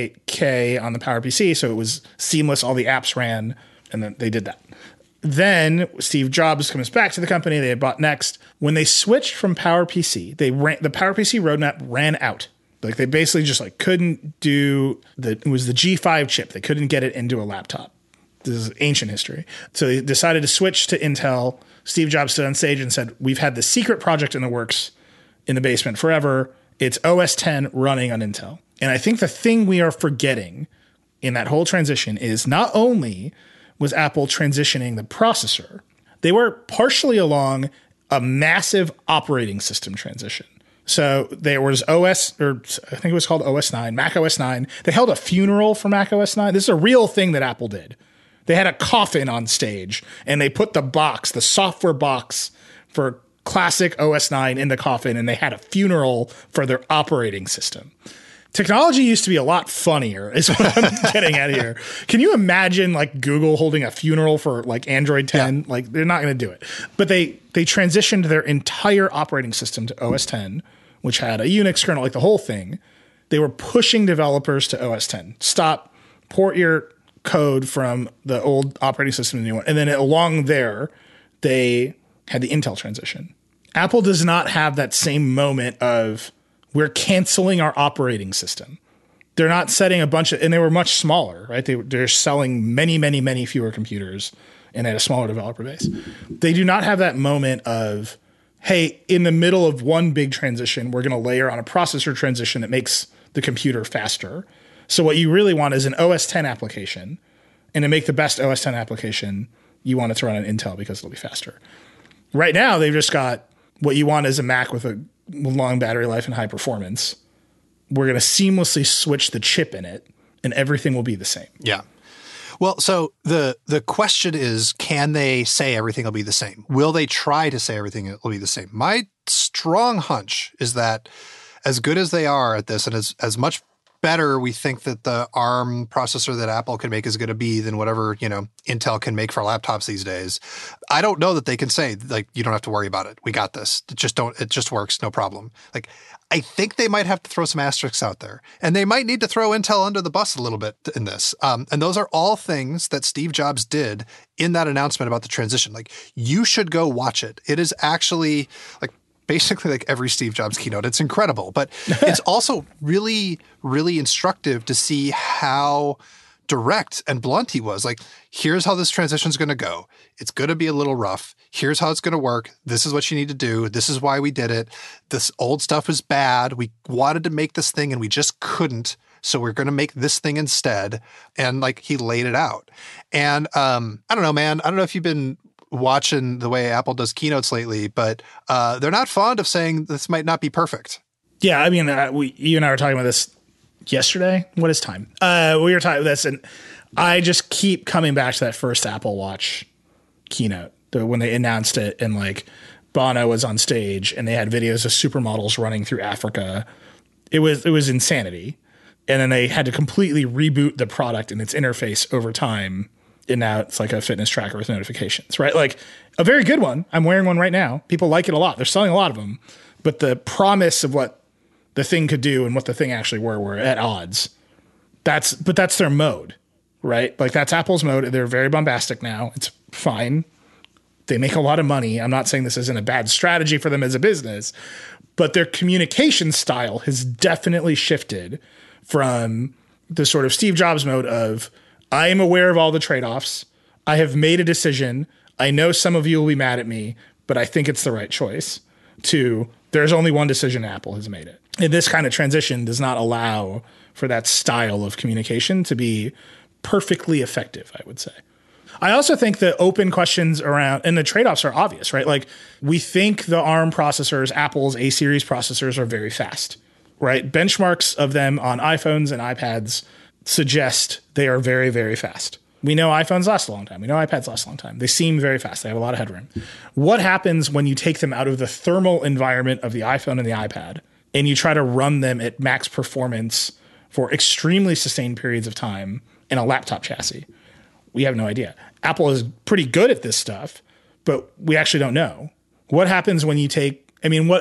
68K on the PowerPC, so it was seamless. All the apps ran. And then they did that. Then Steve Jobs comes back to the company they had bought Next. When they switched from PowerPC, the PowerPC roadmap ran out. Like they basically just like couldn't do it was the G5 chip. They couldn't get it into a laptop. This is ancient history. So they decided to switch to Intel. Steve Jobs stood on stage and said, we've had this secret project in the works in the basement forever. It's OS X running on Intel. And I think the thing we are forgetting in that whole transition is not only was Apple transitioning the processor, they were partially along a massive operating system transition. So there was I think it was called OS 9, Mac OS 9. They held a funeral for Mac OS 9. This is a real thing that Apple did. They had a coffin on stage and they put the software box for classic OS 9 in the coffin, and they had a funeral for their operating system. Technology used to be a lot funnier is what I'm getting at here. Can you imagine like Google holding a funeral for like Android 10? Yeah. Like they're not going to do it. But they transitioned their entire operating system to OS 10, which had a Unix kernel, like the whole thing. They were pushing developers to OS 10. Stop, port your code from the old operating system to the new one. And then along there, they had the Intel transition. Apple does not have that same moment of we're canceling our operating system. They're not setting a bunch of, and they were much smaller, right? They're selling many, many, many fewer computers and at a smaller developer base. They do not have that moment of, hey, in the middle of one big transition, we're going to layer on a processor transition that makes the computer faster. So what you really want is an OS X application. And to make the best OS X application, you want it to run on Intel because it'll be faster. Right now, they've just got what you want is a Mac with a long battery life and high performance. We're going to seamlessly switch the chip in it and everything will be the same. Yeah. Well, so the question is, can they say everything will be the same? Will they try to say everything will be the same? My strong hunch is that as good as they are at this and as much better we think that the ARM processor that Apple can make is going to be than whatever, Intel can make for laptops these days. I don't know that they can say, like, you don't have to worry about it. We got this. It just works. No problem. Like, I think they might have to throw some asterisks out there, and they might need to throw Intel under the bus a little bit in this. And those are all things that Steve Jobs did in that announcement about the transition. Like, you should go watch it. It is actually like basically like every Steve Jobs keynote. It's incredible, but it's also really, really instructive to see how direct and blunt he was. Like, here's how this transition is going to go. It's going to be a little rough. Here's how it's going to work. This is what you need to do. This is why we did it. This old stuff is bad. We wanted to make this thing and we just couldn't. So we're going to make this thing instead. And like, he laid it out. And I don't know, man. I don't know if you've been watching the way Apple does keynotes lately, but they're not fond of saying this might not be perfect. Yeah, I mean, you and I were talking about this yesterday. What is time? We were talking about this, and I just keep coming back to that first Apple Watch keynote, when they announced it, and like Bono was on stage, and they had videos of supermodels running through Africa. It was insanity, and then they had to completely reboot the product and its interface over time. And now it's like a fitness tracker with notifications, right? Like a very good one. I'm wearing one right now. People like it a lot. They're selling a lot of them. But the promise of what the thing could do and what the thing actually were at odds. That's their mode, right? Like that's Apple's mode. They're very bombastic now. It's fine. They make a lot of money. I'm not saying this isn't a bad strategy for them as a business, but their communication style has definitely shifted from the sort of Steve Jobs mode of, I am aware of all the trade-offs. I have made a decision. I know some of you will be mad at me, but I think it's the right choice, to there's only one decision, Apple has made it. And this kind of transition does not allow for that style of communication to be perfectly effective, I would say. I also think the open questions around, and the trade-offs are obvious, right? Like, we think the ARM processors, Apple's A-series processors, are very fast, right? Benchmarks of them on iPhones and iPads suggest they are very, very fast. We know iPhones last a long time. We know iPads last a long time. They seem very fast. They have a lot of headroom. What happens when you take them out of the thermal environment of the iPhone and the iPad and you try to run them at max performance for extremely sustained periods of time in a laptop chassis? We have no idea. Apple is pretty good at this stuff, but we actually don't know. What happens when you take,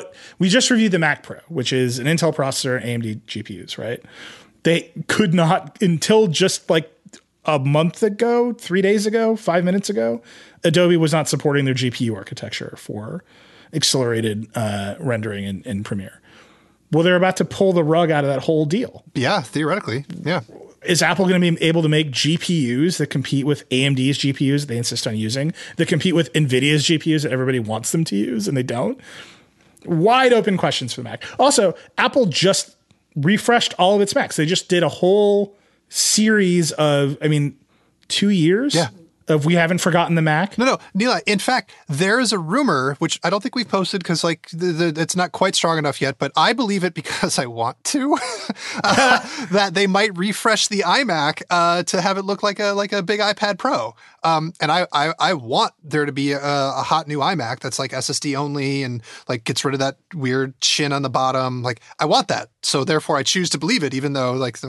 we just reviewed the Mac Pro, which is an Intel processor, AMD GPUs, right? They could not, until just like a month ago, 3 days ago, 5 minutes ago, Adobe was not supporting their GPU architecture for accelerated rendering in Premiere. Well, they're about to pull the rug out of that whole deal. Yeah, theoretically. Yeah. Is Apple going to be able to make GPUs that compete with AMD's GPUs that they insist on using, that compete with NVIDIA's GPUs that everybody wants them to use and they don't? Wide open questions for the Mac. Also, Apple just refreshed all of its Macs. They just did a whole series of, 2 years of We Haven't Forgotten the Mac. No, Neela, in fact, there is a rumor, which I don't think we've posted because it's not quite strong enough yet, but I believe it because I want to, that they might refresh the iMac to have it look like a big iPad Pro. And I want there to be a hot new iMac that's like SSD only and like gets rid of that weird chin on the bottom. Like, I want that. So therefore I choose to believe it, even though like,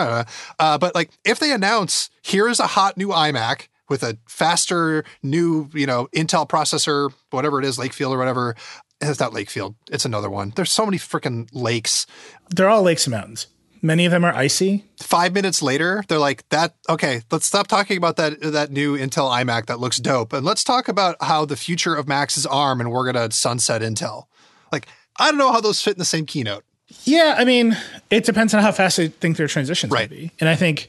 but like if they announce, here is a hot new iMac with a faster new, Intel processor, whatever it is, Lakefield or whatever. It's not Lakefield. It's another one. There's so many freaking lakes. They're all lakes and mountains. Many of them are icy. 5 minutes later, they're like, okay, let's stop talking about that new Intel iMac that looks dope. And let's talk about how the future of Macs is ARM and we're going to sunset Intel. Like, I don't know how those fit in the same keynote. Yeah, it depends on how fast they think their transition's going to be. And I think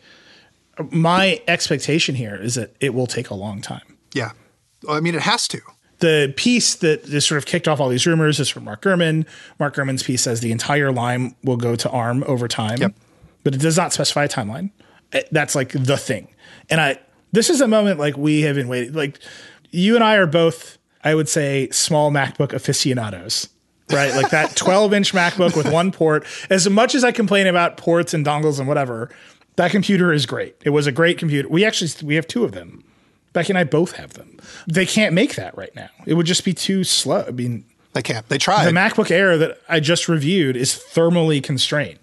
my expectation here is that it will take a long time. Yeah. It has to. The piece that just sort of kicked off all these rumors is from Mark Gurman. Mark Gurman's piece says the entire line will go to ARM over time, but it does not specify a timeline. That's like the thing. And this is a moment like we have been waiting. Like, you and I are both, I would say, small MacBook aficionados, right? Like that 12-inch MacBook with one port. As much as I complain about ports and dongles and whatever, that computer is great. It was a great computer. We have two of them. Becky and I both have them. They can't make that right now. It would just be too slow. They can't. They tried. The MacBook Air that I just reviewed is thermally constrained. Yep.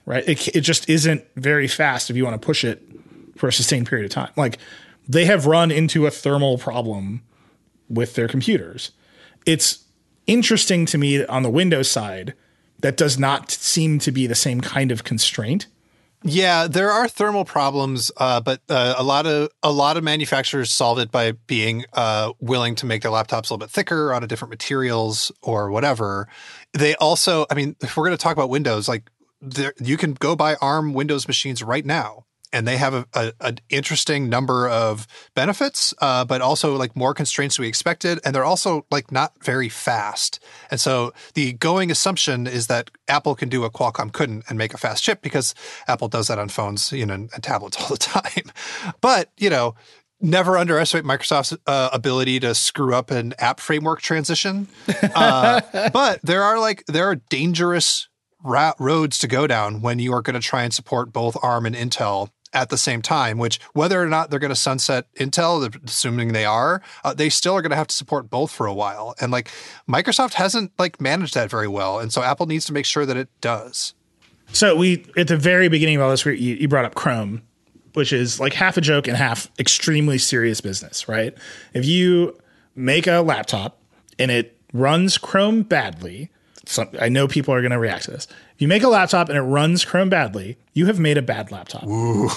right? It just isn't very fast if you want to push it for a sustained period of time. Like, they have run into a thermal problem with their computers. It's interesting to me on the Windows side that does not seem to be the same kind of constraint. Yeah, there are thermal problems, but a lot of manufacturers solve it by being willing to make their laptops a little bit thicker out of different materials or whatever. They also, I mean, if we're going to talk about Windows, like you can go buy ARM Windows machines right now, and they have an interesting number of benefits, but also like more constraints than we expected. And they're also like not very fast. And so the going assumption is that Apple can do what Qualcomm couldn't and make a fast chip, because Apple does that on phones, and tablets all the time. But, never underestimate Microsoft's ability to screw up an app framework transition. But there are dangerous roads to go down when you are going to try and support both ARM and Intel at the same time, which whether or not they're going to sunset Intel, assuming they are, they still are going to have to support both for a while. And like Microsoft hasn't managed that very well. And so Apple needs to make sure that it does. So at the very beginning of all this, you brought up Chrome, which is like half a joke and half extremely serious business, right? If you make a laptop and it runs Chrome badly, I know people are going to react to this. If you make a laptop and it runs Chrome badly, you have made a bad laptop. Ooh.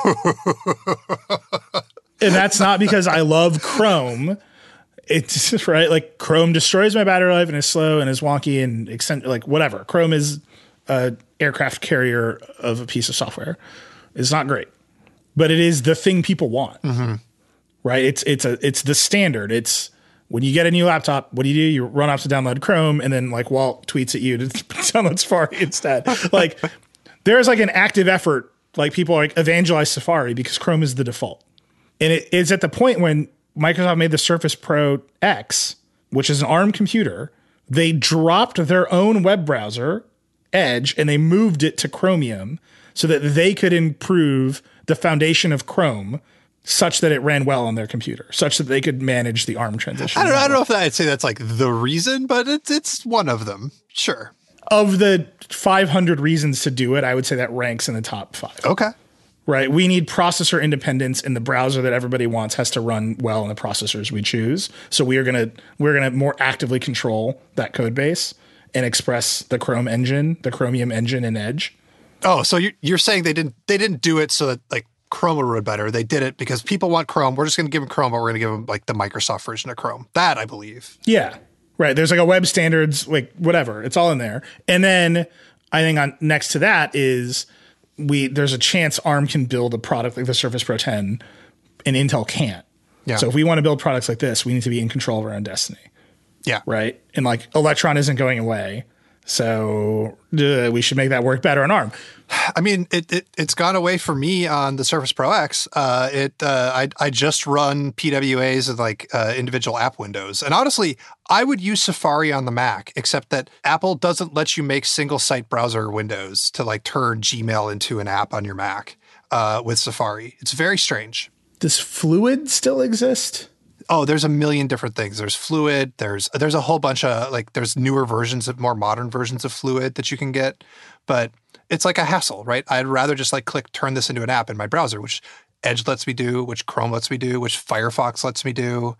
And that's not because I love Chrome. It's just, right. Like, Chrome destroys my battery life and is slow and is wonky and whatever. Chrome is an aircraft carrier of a piece of software. It's not great, but it is the thing people want, right? It's the standard. It's, when you get a new laptop, what do? You run off to download Chrome, and then Walt tweets at you to download Safari instead. There's an active effort, people evangelize Safari because Chrome is the default. And it is at the point when Microsoft made the Surface Pro X, which is an ARM computer, they dropped their own web browser, Edge, and they moved it to Chromium so that they could improve the foundation of Chrome such that it ran well on their computer, such that they could manage the ARM transition. I don't know if I'd say that's the reason, but it's one of them. Sure. Of the 500 reasons to do it, I would say that ranks in the top 5. Okay. Right. We need processor independence, and the browser that everybody wants has to run well on the processors we choose. So we're gonna more actively control that code base and express the Chrome engine, the Chromium engine in Edge. Oh, so you're saying they didn't do it so that Chrome will run better. They did it because people want Chrome. We're just going to give them Chrome, but we're going to give them the Microsoft version of Chrome. That I believe. Yeah. Right. There's a web standards, whatever. It's all in there. And then I think next to that is there's a chance ARM can build a product like the Surface Pro 10 and Intel can't. Yeah. So if we want to build products like this, we need to be in control of our own destiny. Yeah. Right. And Electron isn't going away. So we should make that work better on ARM. I mean, it's gone away for me on the Surface Pro X. I just run PWAs of individual app windows, and honestly, I would use Safari on the Mac, except that Apple doesn't let you make single site browser windows to turn Gmail into an app on your Mac with Safari. It's very strange. Does Fluid still exist? Oh, there's a million different things. There's Fluid. There's a whole bunch of there's newer versions of more modern versions of Fluid that you can get, but it's a hassle, right? I'd rather just click turn this into an app in my browser, which Edge lets me do, which Chrome lets me do, which Firefox lets me do.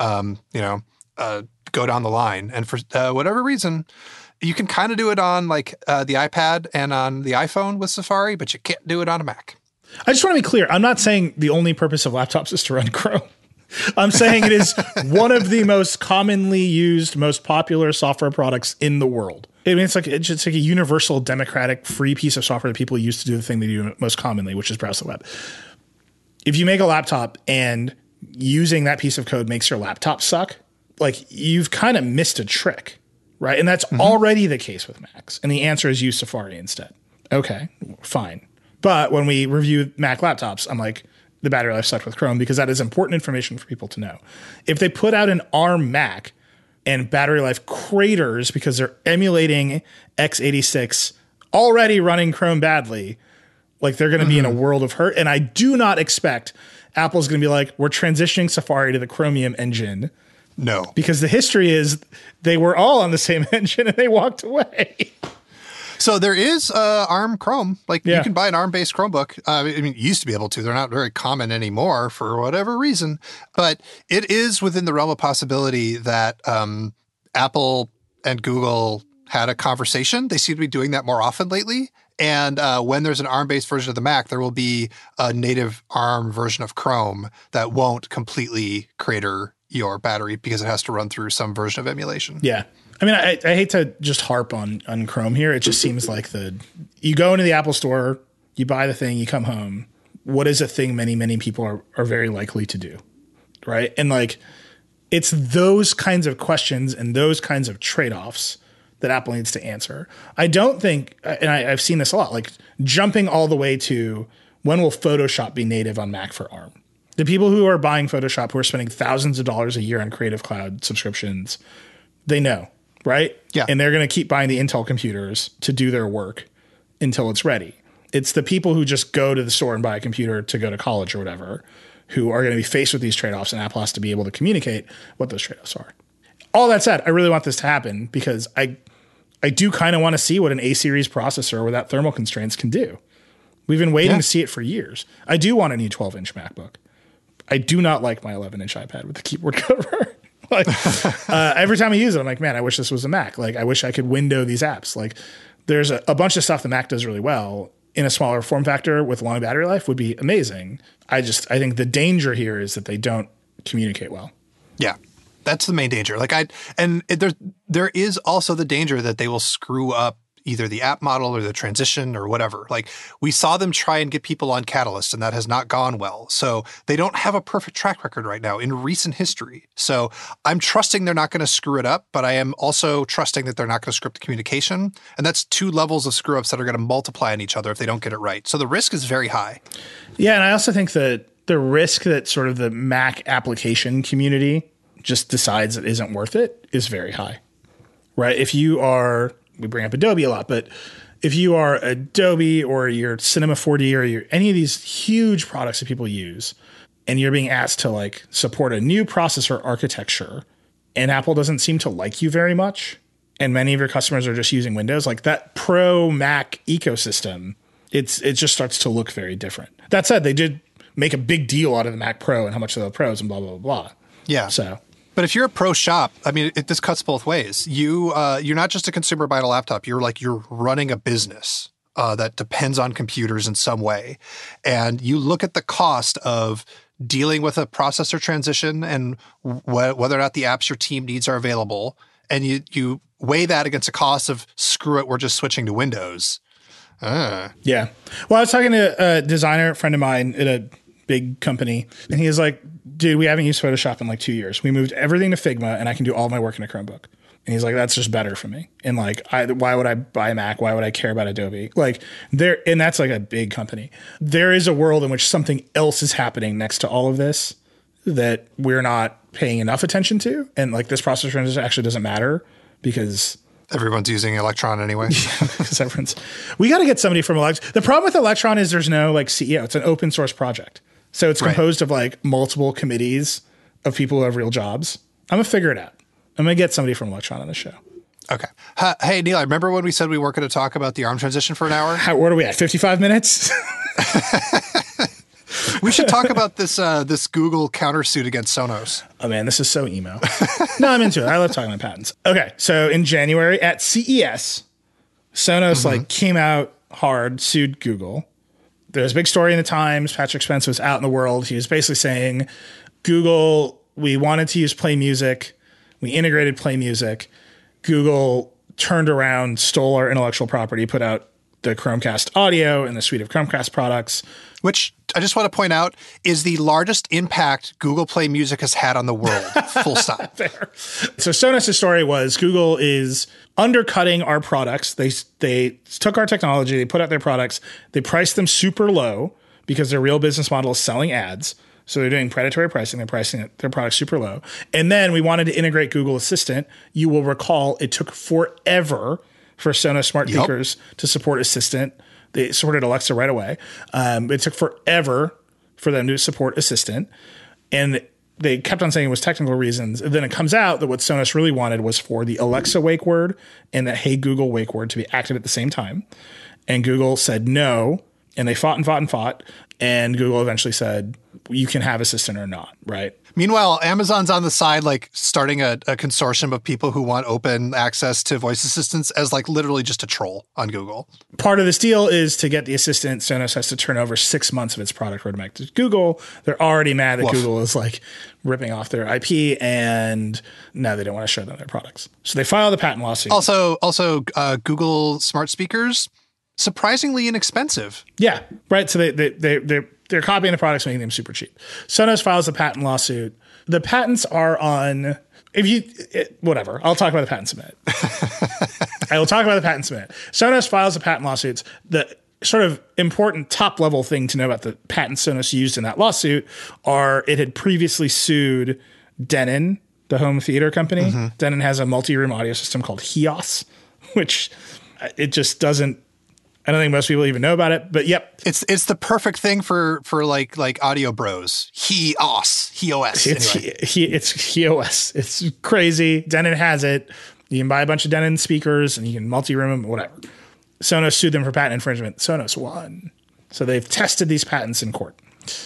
Go down the line, and for whatever reason, you can kind of do it on the iPad and on the iPhone with Safari, but you can't do it on a Mac. I just want to be clear. I'm not saying the only purpose of laptops is to run Chrome. I'm saying it is one of the most commonly used, most popular software products in the world. I mean, it's just a universal, democratic, free piece of software that people use to do the thing they do most commonly, which is browse the web. If you make a laptop and using that piece of code makes your laptop suck, you've kind of missed a trick, right? And that's already the case with Macs. And the answer is use Safari instead. Okay, fine. But when we review Mac laptops, I'm the battery life sucked with Chrome because that is important information for people to know. If they put out an ARM Mac and battery life craters because they're emulating x86 already running Chrome badly, they're going to be in a world of hurt. And I do not expect Apple's going to be we're transitioning Safari to the Chromium engine. No. Because the history is they were all on the same engine and they walked away. So there is ARM Chrome. Like Yeah. you can buy an ARM-based Chromebook. I mean, you used to be able to. They're not very common anymore for whatever reason. But it is within the realm of possibility that Apple and Google had a conversation. They seem to be doing that more often lately. And when there's an ARM-based version of the Mac, there will be a native ARM version of Chrome that won't completely crater your battery because it has to run through some version of emulation. Yeah. I mean, I hate to just harp on Chrome here. It just seems like you go into the Apple store, you buy the thing, you come home. What is a thing many people are very likely to do, right? And like, it's those kinds of questions and those kinds of trade-offs that Apple needs to answer. I don't think, and I've seen this a lot, like jumping all the way to when will Photoshop be native on Mac for ARM? The people who are buying Photoshop, who are spending thousands of dollars a year on Creative Cloud subscriptions, they know, right? Yeah. And they're going to keep buying the Intel computers to do their work until it's ready. It's the people who just go to the store and buy a computer to go to college or whatever who are going to be faced with these trade-offs, and Apple has to be able to communicate what those trade-offs are. All that said, I really want this to happen because I do kind of want to see what an A-series processor without thermal constraints can do. We've been waiting to see it for years. I do want a new 12-inch MacBook. I do not like my 11-inch iPad with the keyboard cover. Like every time I use it, I'm like, man, I wish this was a Mac. Like I wish I could window these apps. Like there's a bunch of stuff the Mac does really well in a smaller form factor with long battery life would be amazing. I think the danger here is that they don't communicate well. Yeah. That's the main danger. There is also the danger that they will screw up either the app model or the transition or whatever. Like we saw them try and get people on Catalyst and that has not gone well. So they don't have a perfect track record right now in recent history. So I'm trusting they're not going to screw it up, but I am also trusting that they're not going to screw up the communication. And that's two levels of screw ups that are going to multiply on each other if they don't get it right. So the risk is very high. Yeah. And I also think that the risk that sort of the Mac application community just decides it isn't worth it is very high, right? If you are, we bring up Adobe a lot, but if you are Adobe or you're Cinema 4D or you're any of these huge products that people use and you're being asked to like support a new processor architecture and Apple doesn't seem to like you very much and many of your customers are just using Windows, like that pro Mac ecosystem, it just starts to look very different. That said, they did make a big deal out of the Mac Pro and how much of the pros and blah, blah, blah, blah. Yeah. So, but if you're a pro shop, I mean, this cuts both ways. You're not just a consumer buying a laptop. You're running a business that depends on computers in some way. And you look at the cost of dealing with a processor transition and whether or not the apps your team needs are available. And you weigh that against the cost of screw it, we're just switching to Windows. Yeah. Well, I was talking to a designer, a friend of mine at a big company, and he was like, dude, we haven't used Photoshop in like 2 years. We moved everything to Figma and I can do all my work in a Chromebook. And he's like, that's just better for me. And like, why would I buy a Mac? Why would I care about Adobe? Like and that's like a big company. There is a world in which something else is happening next to all of this that we're not paying enough attention to. And like this processor transition actually doesn't matter because everyone's using Electron anyway. Because we got to get somebody from Electron. The problem with Electron is there's no like CEO. It's an open source project. So it's composed of like multiple committees of people who have real jobs. I'm going to figure it out. I'm going to get somebody from Electron on the show. Okay. Hey, Neil, I remember when we said we weren't going to talk about the ARM transition for an hour? What are we at? 55 minutes? We should talk about this Google countersuit against Sonos. Oh, man, this is so emo. No, I'm into it. I love talking about patents. Okay, so in January at CES, Sonos came out hard, sued Google. There's a big story in the Times. Patrick Spence was out in the world. He was basically saying, Google, we wanted to use Play Music. We integrated Play Music. Google turned around, stole our intellectual property, put out the Chromecast audio and the suite of Chromecast products. Which I just want to point out is the largest impact Google Play Music has had on the world. Full stop. Fair. So Sonos' story was Google is undercutting our products. They took our technology, they put out their products, they priced them super low because their real business model is selling ads. So they're doing predatory pricing. They're pricing their products super low. And then we wanted to integrate Google Assistant. You will recall it took forever for Sonos smart speakers to support Assistant. They supported Alexa right away. It took forever for them to support Assistant. And they kept on saying it was technical reasons. And then it comes out that what Sonos really wanted was for the Alexa wake word and the Hey Google wake word to be active at the same time. And Google said no. And they fought and fought and fought. And Google eventually said, you can have Assistant or not, right? Meanwhile, Amazon's on the side, like starting a consortium of people who want open access to voice assistants as like literally just a troll on Google. Part of this deal is to get the Assistant. Sonos has to turn over 6 months of its product roadmap to Google. They're already mad that Google is like ripping off their IP, and now they don't want to show them their products. So they file the patent lawsuit. Also, Google smart speakers, surprisingly inexpensive. Yeah, right. So they're copying the products, making them super cheap. Sonos files a patent lawsuit. The patents are on, whatever. I'll talk about the patents in a minute. I will talk about the patents in a minute. Sonos files the patent lawsuits. The sort of important top level thing to know about the patents Sonos used in that lawsuit are it had previously sued Denon, the home theater company. Mm-hmm. Denon has a multi-room audio system called HEOS, which it just doesn't, I don't think most people even know about it, but yep. It's the perfect thing for like audio bros. HEOS. It's HEOS. It's crazy. Denon has it. You can buy a bunch of Denon speakers and you can multi-room them, whatever. Sonos sued them for patent infringement. Sonos won. So they've tested these patents in court.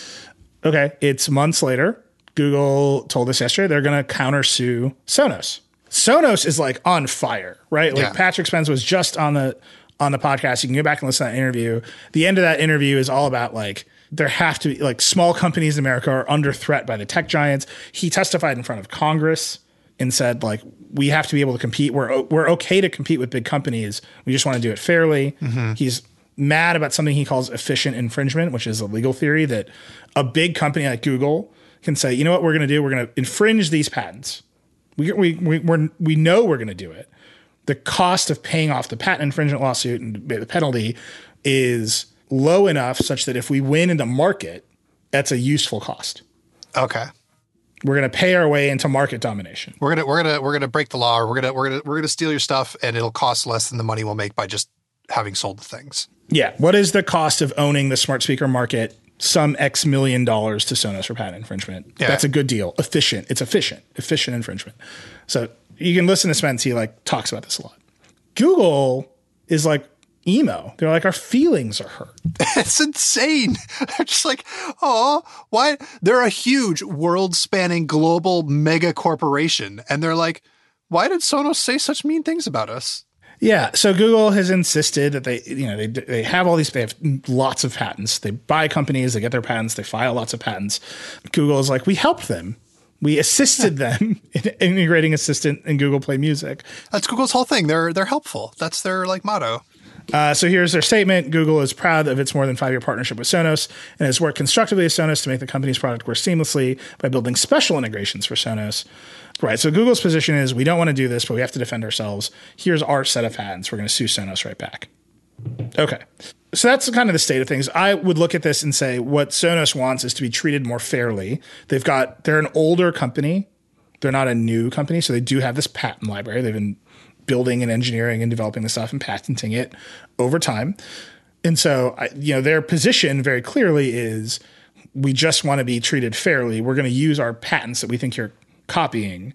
Okay, it's months later. Google told us yesterday they're going to countersue Sonos. Sonos is like on fire, right? Like Patrick Spence was just on the podcast. You can go back and listen to that interview. The end of that interview is all about like, there have to be like small companies in America are under threat by the tech giants. He testified in front of Congress and said like, we have to be able to compete. We're okay to compete with big companies. We just want to do it fairly. Mm-hmm. He's mad about something he calls efficient infringement, which is a legal theory that a big company like Google can say, you know what we're going to do? We're going to infringe these patents. We know we're going to do it. The cost of paying off the patent infringement lawsuit and the penalty is low enough such that if we win in the market, that's a useful cost. Okay. We're going to pay our way into market domination. We're going to break the law. Or we're going to steal your stuff, and it'll cost less than the money we'll make by just having sold the things. Yeah. What is the cost of owning the smart speaker market? Some X $1 million to Sonos for patent infringement. Yeah. That's a good deal. Efficient. It's efficient infringement. So you can listen to Spence. He like talks about this a lot. Google is like emo. They're like, our feelings are hurt. It's insane. They're just like, oh, why? They're a huge world-spanning global mega corporation. And they're like, why did Sonos say such mean things about us? Yeah. So Google has insisted that they have all these, they have lots of patents. They buy companies, they get their patents, they file lots of patents. Google is like, we helped them. We assisted them in integrating Assistant and Google Play Music. That's Google's whole thing. They're helpful. That's their like motto. So here's their statement. Google is proud of its more than 5-year partnership with Sonos and has worked constructively with Sonos to make the company's product work seamlessly by building special integrations for Sonos. Right. So Google's position is we don't want to do this, but we have to defend ourselves. Here's our set of patents. We're going to sue Sonos right back. Okay. So that's kind of the state of things. I would look at this and say what Sonos wants is to be treated more fairly. They're an older company. They're not a new company. So they do have this patent library. They've been building and engineering and developing the stuff and patenting it over time. And so, their position very clearly is we just want to be treated fairly. We're going to use our patents that we think you're copying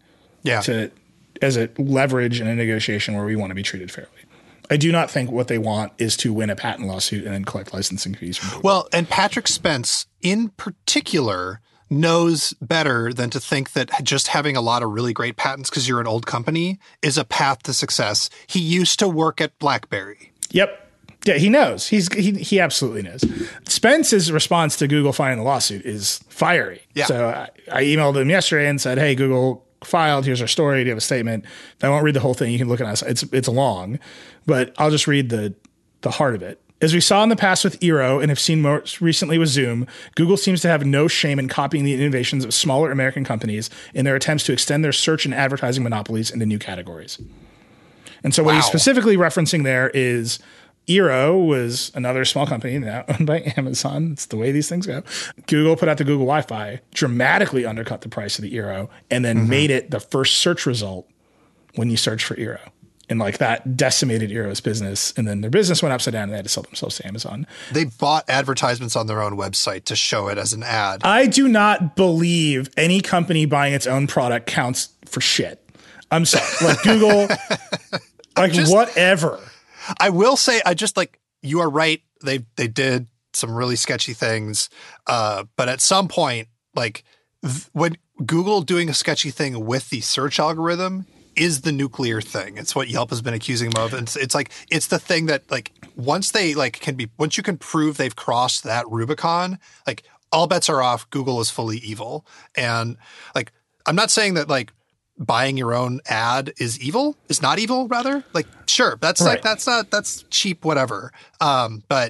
as a leverage in a negotiation where we want to be treated fairly. I do not think what they want is to win a patent lawsuit and then collect licensing fees from Google. Well, and Patrick Spence in particular knows better than to think that just having a lot of really great patents because you're an old company is a path to success. He used to work at BlackBerry. Yep. Yeah, he knows. He absolutely knows. Spence's response to Google filing the lawsuit is fiery. Yeah. So I emailed him yesterday and said, hey, Google filed. Here's our story. Do you have a statement? I won't read the whole thing. You can look at it. It's long, but I'll just read the heart of it. As we saw in the past with Eero and have seen most recently with Zoom, Google seems to have no shame in copying the innovations of smaller American companies in their attempts to extend their search and advertising monopolies into new categories. And so what he's specifically referencing there is Eero was another small company now owned by Amazon. It's the way these things go. Google put out the Google Wi-Fi, dramatically undercut the price of the Eero, and then made it the first search result when you search for Eero. And like that decimated Eero's business. And then their business went upside down and they had to sell themselves to Amazon. They bought advertisements on their own website to show it as an ad. I do not believe any company buying its own product counts for shit. I'm sorry. Like Google, like whatever. I will say, you are right. They did some really sketchy things. But at some point, like when Google doing a sketchy thing with the search algorithm is the nuclear thing. It's what Yelp has been accusing them of. And it's like, it's the thing that like, once you can prove they've crossed that Rubicon, like all bets are off. Google is fully evil. And like, I'm not saying that like buying your own ad is not evil rather. Like, sure. That's right. That's cheap, whatever. But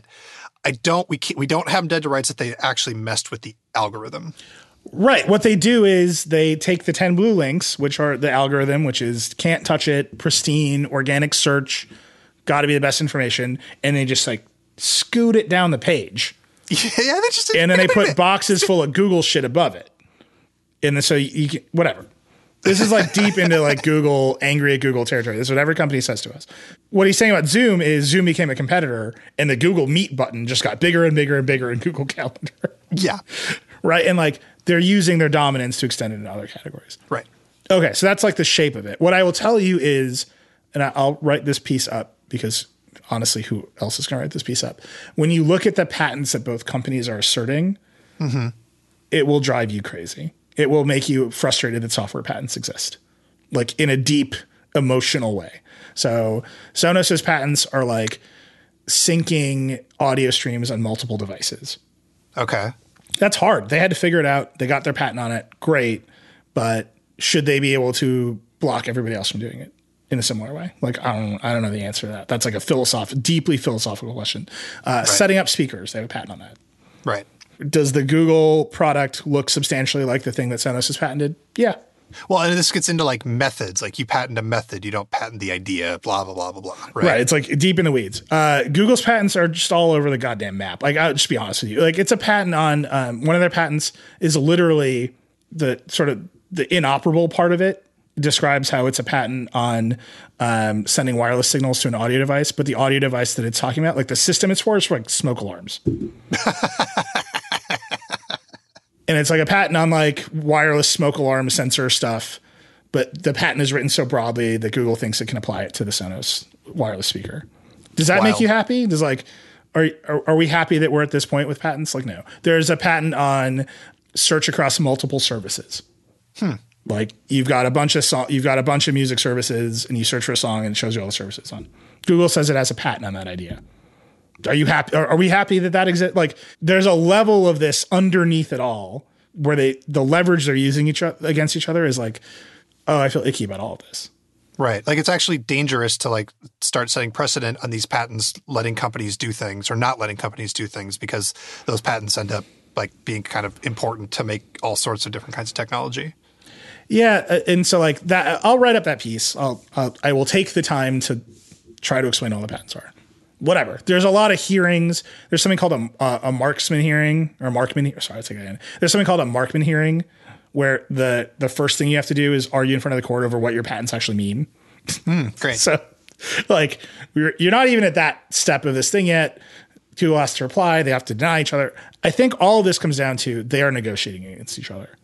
we don't have them dead to rights that they actually messed with the algorithm. Right. What they do is they take the 10 blue links, which are the algorithm, which is can't touch it, pristine, organic search, got to be the best information. And they just like scoot it down the page. Yeah. And then they put boxes full of Google shit above it. And then so you can, whatever. This is like deep into like Google, angry at Google territory. This is what every company says to us. What he's saying about Zoom is Zoom became a competitor and the Google Meet button just got bigger and bigger and bigger in Google Calendar. Yeah. Right. And like they're using their dominance to extend it into other categories. Right. Okay. So that's like the shape of it. What I will tell you is, and I'll write this piece up because honestly, who else is going to write this piece up? When you look at the patents that both companies are asserting, it will drive you crazy. It will make you frustrated that software patents exist, like in a deep emotional way. So Sonos's patents are like syncing audio streams on multiple devices. Okay. That's hard. They had to figure it out. They got their patent on it. Great. But should they be able to block everybody else from doing it in a similar way? Like, I don't know the answer to that. That's like a deeply philosophical question. Right. Setting up speakers. They have a patent on that. Right. Does the Google product look substantially like the thing that Sonos has patented? Yeah. Well, and this gets into like methods. Like you patent a method, you don't patent the idea, blah, blah, blah, blah, blah. Right. It's like deep in the weeds. Google's patents are just all over the goddamn map. Like, I'll just be honest with you. Like, it's a patent on one of their patents is literally the sort of the inoperable part of it. Describes how it's a patent on sending wireless signals to an audio device, but the audio device that it's talking about, like the system it's for, is for like smoke alarms. And it's like a patent on like wireless smoke alarm sensor stuff, but the patent is written so broadly that Google thinks it can apply it to the Sonos wireless speaker. Does that make you happy? Does like, are we happy that we're at this point with patents? Like, no. There's a patent on search across multiple services. Like you've got a bunch of music services and you search for a song and it shows you all the services on. Google says it has a patent on that idea. Are you happy? Are we happy that exists? Like there's a level of this underneath it all where the leverage they're using against each other is like, oh, I feel icky about all of this. Right. Like it's actually dangerous to like start setting precedent on these patents, letting companies do things or not letting companies do things because those patents end up like being kind of important to make all sorts of different kinds of technology. Yeah. And so like that, I'll write up that piece. I will take the time to try to explain all the patents are. Whatever. There's a lot of hearings. There's something called a Marksman hearing or Markman. Sorry, I'll take that again. There's something called a Markman hearing where the first thing you have to do is argue in front of the court over what your patents actually mean. Great. So like you're not even at that step of this thing yet. Google has to reply. They have to deny each other. I think all of this comes down to they are negotiating against each other.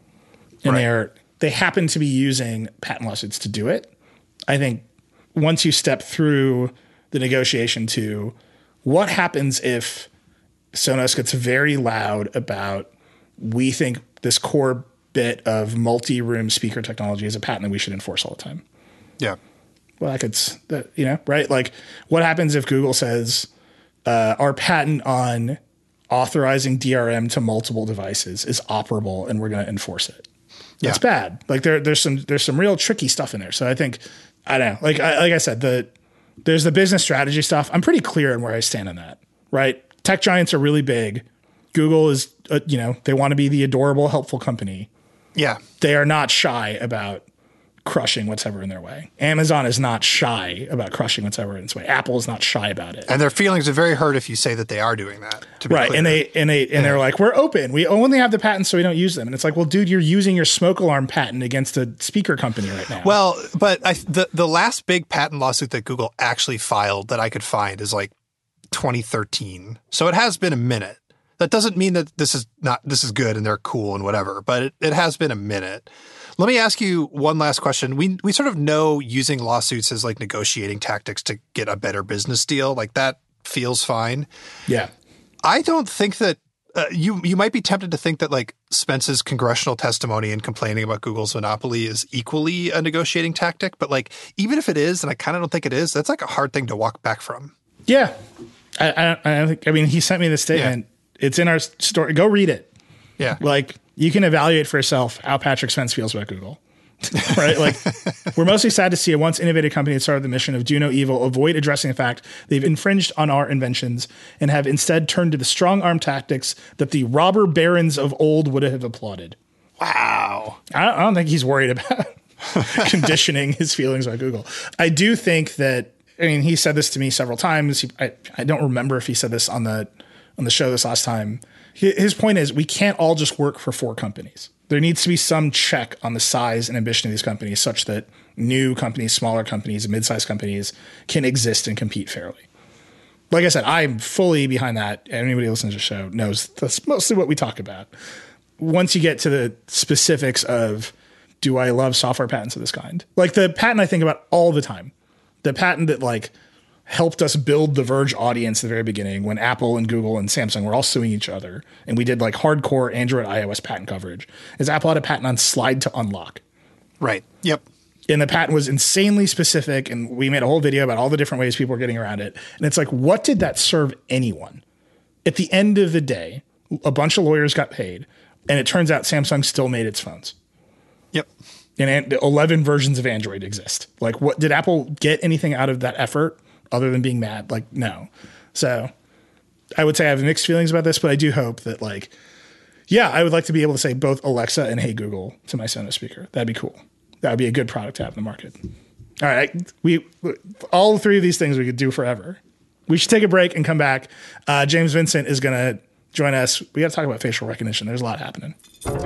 And they happen to be using patent lawsuits to do it. I think once you step through the negotiation to what happens if Sonos gets very loud about, we think this core bit of multi-room speaker technology is a patent that we should enforce all the time. Yeah. Well, right? Like what happens if Google says our patent on authorizing DRM to multiple devices is operable and we're going to enforce it? That's bad. Like there's some real tricky stuff in there. So I think, I don't know, like I said, there's the business strategy stuff. I'm pretty clear on where I stand on that, right? Tech giants are really big. Google is, they want to be the adorable, helpful company. Yeah. They are not shy about crushing whatever in their way. Amazon is not shy about crushing whatever in its way. Apple is not shy about it. And their feelings are very hurt if you say that they are doing that. To be right. clear. And they're like, we're open. We only have the patents so we don't use them. And it's like, well, dude, you're using your smoke alarm patent against a speaker company right now. Well, but the last big patent lawsuit that Google actually filed that I could find is like 2013. So it has been a minute. That doesn't mean that this is good and they're cool and whatever, but it has been a minute. Let me ask you one last question. We sort of know using lawsuits as like negotiating tactics to get a better business deal. Like that feels fine. Yeah. I don't think that you might be tempted to think that like Spence's congressional testimony and complaining about Google's monopoly is equally a negotiating tactic. But like even if it is, and I kind of don't think it is, that's like a hard thing to walk back from. Yeah. I mean, he sent me the statement. Yeah. It's in our story. Go read it. Yeah. Like you can evaluate for yourself how Patrick Spence feels about Google. Right? Like we're mostly sad to see a once innovative company that started the mission of do no evil, avoid addressing the fact they've infringed on our inventions and have instead turned to the strong arm tactics that the robber barons of old would have applauded. Wow. I don't think he's worried about conditioning his feelings about Google. I do think that, I mean, he said this to me several times. I don't remember if he said this on the show this last time. His point is we can't all just work for 4 companies. There needs to be some check on the size and ambition of these companies such that new companies, smaller companies, mid-sized companies can exist and compete fairly. Like I said, I'm fully behind that. Anybody who listens to the show knows that's mostly what we talk about. Once you get to the specifics of, do I love software patents of this kind? Like the patent I think about all the time, the patent that like helped us build the Verge audience at the very beginning when Apple and Google and Samsung were all suing each other. And we did like hardcore Android, iOS patent coverage. Is Apple had a patent on slide to unlock. Right. Yep. And the patent was insanely specific. And we made a whole video about all the different ways people were getting around it. And it's like, what did that serve anyone? At the end of the day, a bunch of lawyers got paid. And it turns out Samsung still made its phones. Yep. And 11 versions of Android exist. Like, what did Apple get anything out of that effort? Other than being mad, like, no. So I would say I have mixed feelings about this, but I do hope that like, yeah, I would like to be able to say both Alexa and Hey Google to my Sonos speaker. That'd be cool. That would be a good product to have in the market. All right. All 3 of these things we could do forever. We should take a break and come back. James Vincent is going to join us. We got to talk about facial recognition. There's a lot happening.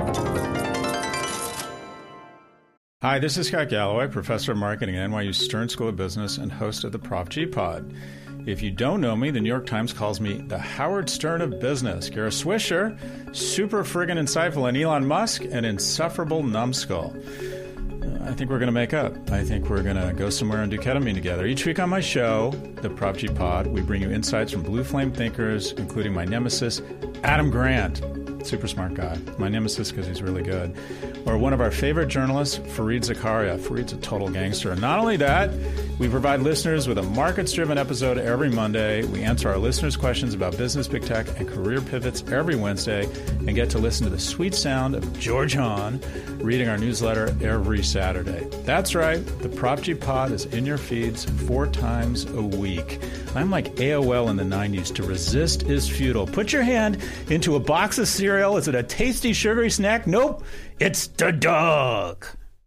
Hi, this is Scott Galloway, professor of marketing at NYU Stern School of Business and host of the Prof G Pod. If you don't know me, the New York Times calls me the Howard Stern of business. Kara Swisher, super friggin' insightful, and Elon Musk, an insufferable numbskull. I think we're going to make up. I think we're going to go somewhere and do ketamine together. Each week on my show, the Prof G Pod, we bring you insights from blue flame thinkers, including my nemesis, Adam Grant. Super smart guy. My nemesis because he's really good. Or one of our favorite journalists, Fareed Zakaria. Fareed's a total gangster. And not only that, we provide listeners with a markets-driven episode every Monday. We answer our listeners' questions about business, big tech, and career pivots every Wednesday, and get to listen to the sweet sound of George Hahn reading our newsletter every Saturday. That's right. The Prop G Pod is in your feeds 4 times a week. I'm like AOL in the 90s. To resist is futile. Put your hand into a box of cereal. Is it a tasty, sugary snack? Nope. It's the dog.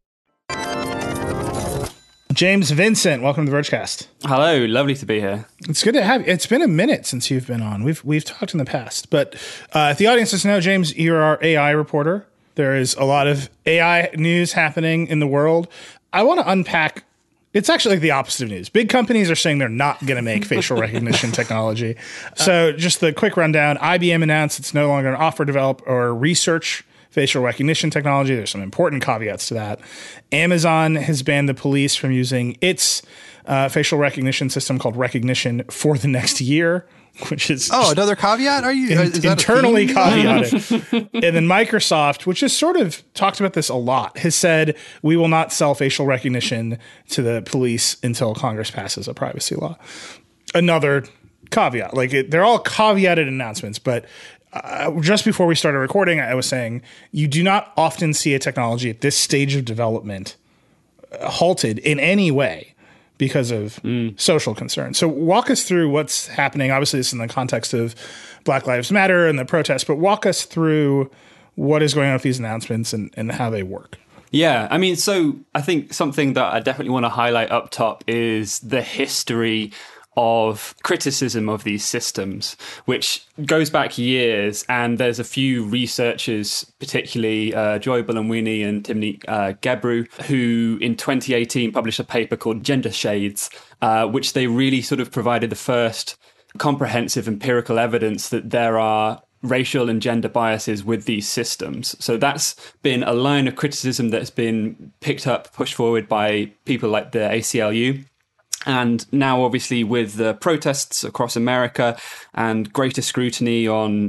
James Vincent, welcome to the Vergecast. Hello, lovely to be here. It's good to have you. It's been a minute since you've been on. We've talked in the past, but if the audience doesn't know, James, you're our AI reporter. There is a lot of AI news happening in the world. I want to unpack. It's actually like the opposite of news. Big companies are saying they're not going to make facial recognition technology. So just the quick rundown, IBM announced it's no longer going to offer, develop, or research facial recognition technology. There's some important caveats to that. Amazon has banned the police from using its facial recognition system called Rekognition for the next year, which is another caveat. Are you is that internally caveated? And then Microsoft, which has sort of talked about this a lot, has said we will not sell facial recognition to the police until Congress passes a privacy law. Another caveat, they're all caveated announcements, but just before we started recording, I was saying you do not often see a technology at this stage of development halted in any way because of social concerns. So walk us through what's happening. Obviously, this is in the context of Black Lives Matter and the protests, but walk us through what is going on with these announcements and how they work. Yeah, I mean, so I think something that I definitely want to highlight up top is the history of criticism of these systems, which goes back years. And there's a few researchers, particularly Joy Buolamwini and Timnit Gebru, who in 2018 published a paper called Gender Shades, which they really sort of provided the first comprehensive empirical evidence that there are racial and gender biases with these systems. So that's been a line of criticism that's been picked up, pushed forward by people like the ACLU. And now, obviously, with the protests across America and greater scrutiny on,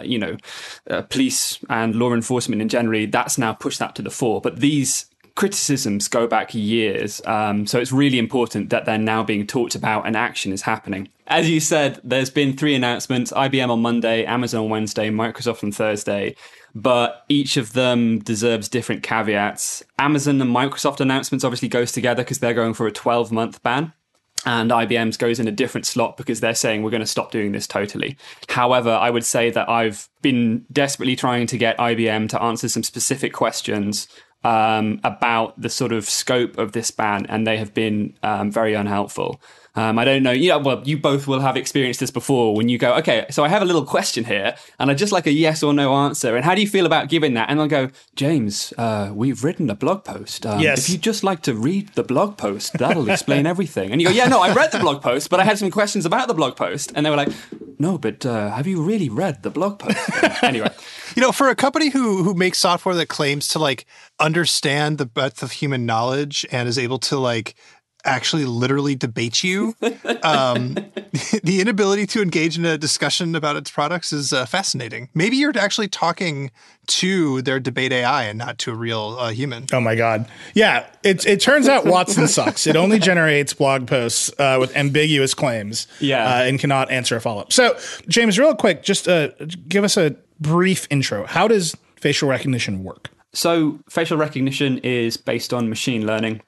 police and law enforcement in general, that's now pushed that to the fore. But these criticisms go back years. So it's really important that they're now being talked about and action is happening. As you said, there's been 3 announcements, IBM on Monday, Amazon on Wednesday, Microsoft on Thursday. But each of them deserves different caveats. Amazon and Microsoft announcements obviously goes together because they're going for a 12-month ban. And IBM's goes in a different slot because they're saying we're going to stop doing this totally. However, I would say that I've been desperately trying to get IBM to answer some specific questions about the sort of scope of this ban, and they have been very unhelpful. I don't know. You both will have experienced this before when you go, okay, so I have a little question here and I'd just like a yes or no answer. And how do you feel about giving that? And I'll go, James, we've written a blog post. Yes. If you'd just like to read the blog post, that'll explain everything. And you go, yeah, no, I read the blog post, but I had some questions about the blog post. And they were like, no, but have you really read the blog post? Anyway. For a company who makes software that claims to understand the breadth of human knowledge and is able to actually literally debate you, the inability to engage in a discussion about its products is fascinating. Maybe you're actually talking to their debate AI and not to a real human. Oh my God. Yeah. It turns out Watson sucks. It only generates blog posts with ambiguous claims and cannot answer a follow-up. So James, real quick, just give us a brief intro. How does facial recognition work? So facial recognition is based on machine learning,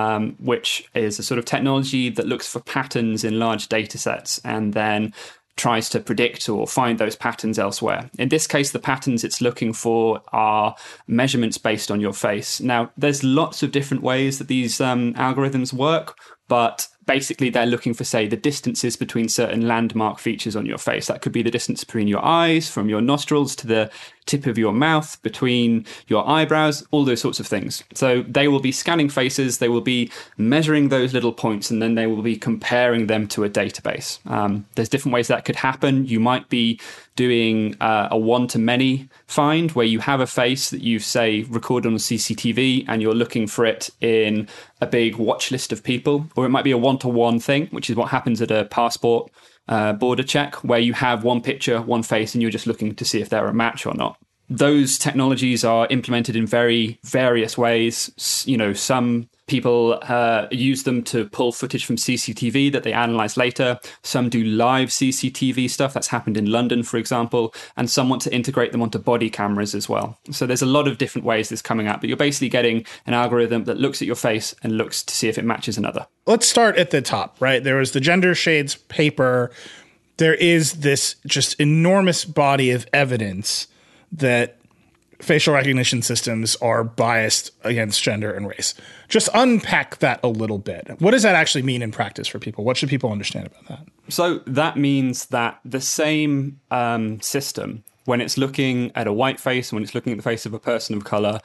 which is a sort of technology that looks for patterns in large data sets and then tries to predict or find those patterns elsewhere. In this case, the patterns it's looking for are measurements based on your face. Now, there's lots of different ways that these algorithms work, but basically they're looking for, say, the distances between certain landmark features on your face. That could be the distance between your eyes, from your nostrils to the tip of your mouth, between your eyebrows, all those sorts of things. So they will be scanning faces, they will be measuring those little points, and then they will be comparing them to a database. There's different ways that could happen. You might be doing a one-to-many find where you have a face that you've, say, recorded on CCTV and you're looking for it in a big watch list of people. Or it might be a one-to-one thing, which is what happens at a passport border check, where you have one picture, one face, and you're just looking to see if they're a match or not. Those technologies are implemented in very various ways. Some people use them to pull footage from CCTV that they analyze later. Some do live CCTV stuff. That's happened in London, for example. And some want to integrate them onto body cameras as well. So there's a lot of different ways this is coming out. But you're basically getting an algorithm that looks at your face and looks to see if it matches another. Let's start at the top, right? There was the Gender Shades paper. There is this just enormous body of evidence that facial recognition systems are biased against gender and race. Just unpack that a little bit. What does that actually mean in practice for people? What should people understand about that? So that means that the same system, when it's looking at a white face, when it's looking at the face of a person of color,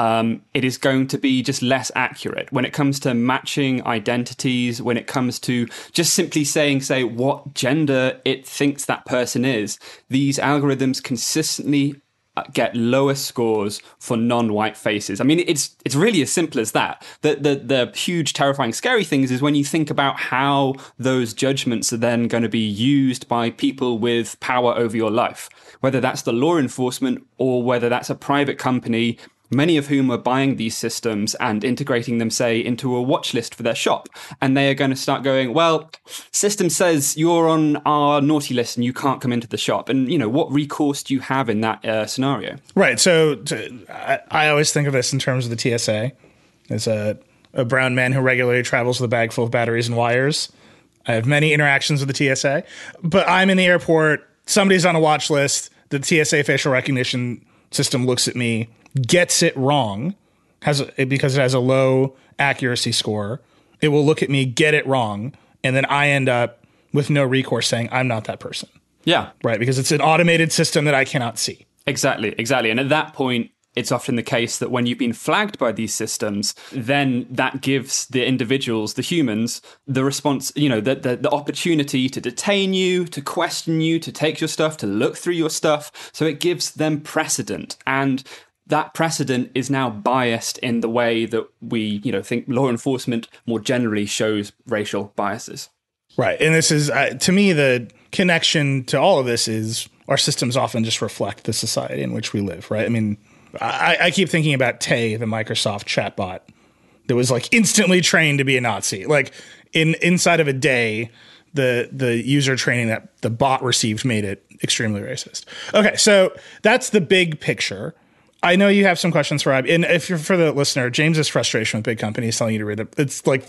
it is going to be just less accurate when it comes to matching identities, when it comes to just simply saying, say, what gender it thinks that person is. These algorithms consistently get lower scores for non-white faces. I mean, it's really as simple as that. The huge, terrifying, scary things is when you think about how those judgments are then going to be used by people with power over your life, whether that's the law enforcement or whether that's a private company, many of whom are buying these systems and integrating them, say, into a watch list for their shop. And they are going to start going, well, system says you're on our naughty list and you can't come into the shop. And, what recourse do you have in that scenario? Right. So I always think of this in terms of the TSA. As a brown man who regularly travels with a bag full of batteries and wires. I have many interactions with the TSA. But I'm in the airport. Somebody's on a watch list. The TSA facial recognition system looks at me, gets it wrong, because it has a low accuracy score, it will look at me, get it wrong, and then I end up with no recourse saying I'm not that person. Yeah. Right, because it's an automated system that I cannot see. Exactly. And at that point, it's often the case that when you've been flagged by these systems, then that gives the individuals, the humans, the response, the opportunity to detain you, to question you, to take your stuff, to look through your stuff. So it gives them precedent. And that precedent is now biased in the way that we, think law enforcement more generally shows racial biases. Right. And this is, to me, the connection to all of this is our systems often just reflect the society in which we live, right? I mean, I keep thinking about Tay, the Microsoft chatbot that was like instantly trained to be a Nazi. Like inside of a day, the user training that the bot received made it extremely racist. Okay, so that's the big picture. I know you have some questions for IBM. And if you're for the listener, James's frustration with big companies telling you to read it, it's like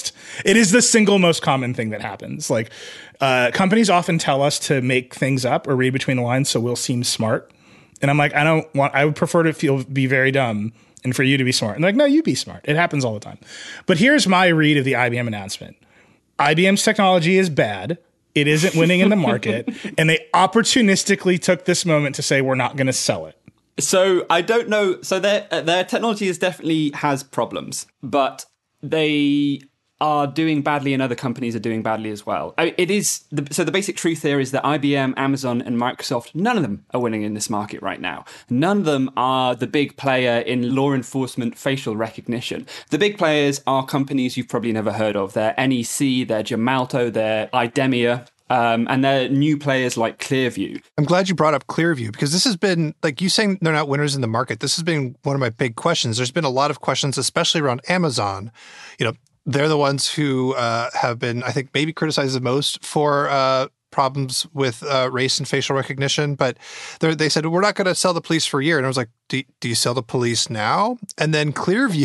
it is the single most common thing that happens. Like companies often tell us to make things up or read between the lines so we'll seem smart. And I'm like, I would prefer to be very dumb and for you to be smart. And they're like, no, you be smart. It happens all the time. But here's my read of the IBM announcement. IBM's technology is bad. It isn't winning in the market. And they opportunistically took this moment to say, we're not going to sell it. So I don't know. So their technology definitely has problems, but they are doing badly and other companies are doing badly as well. So the basic truth here is that IBM, Amazon, and Microsoft, none of them are winning in this market right now. None of them are the big player in law enforcement facial recognition. The big players are companies you've probably never heard of. They're NEC, they're Gemalto, they're Idemia. And they're new players like Clearview. I'm glad you brought up Clearview because this has been, like you saying they're not winners in the market. This has been one of my big questions. There's been a lot of questions, especially around Amazon. They're the ones who have been, I think, maybe criticized the most for problems with race and facial recognition. But they said, we're not going to sell the police for a year. And I was like, do you sell the police now? And then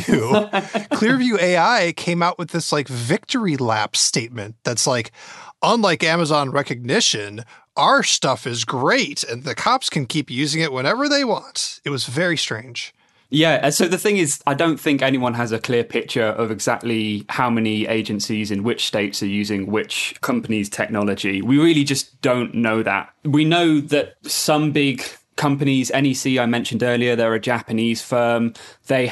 Clearview AI came out with this like victory lap statement that's like, unlike Amazon recognition, our stuff is great and the cops can keep using it whenever they want. It was very strange. Yeah, so the thing is, I don't think anyone has a clear picture of exactly how many agencies in which states are using which company's technology. We really just don't know that. We know that some big companies, NEC I mentioned earlier, they're a Japanese firm. They're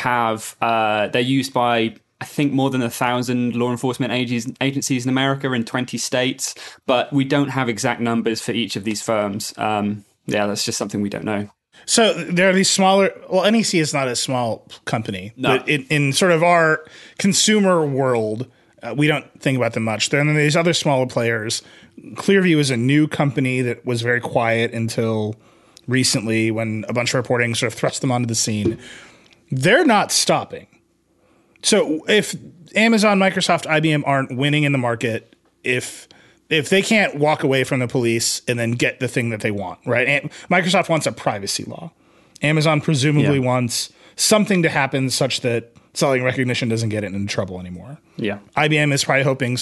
used by, I think, more than 1,000 law enforcement agencies in America in 20 states, but we don't have exact numbers for each of these firms. That's just something we don't know. So there are these smaller, well, NEC is not a small company, no. But in sort of our consumer world, we don't think about them much. Then these other smaller players. Clearview is a new company that was very quiet until recently when a bunch of reporting sort of thrust them onto the scene. They're not stopping. So if Amazon, Microsoft, IBM aren't winning in the market, if they can't walk away from the police and then get the thing that they want, right? And Microsoft wants a privacy law. Amazon presumably wants something to happen such that selling recognition doesn't get it in trouble anymore. Yeah. IBM is probably hoping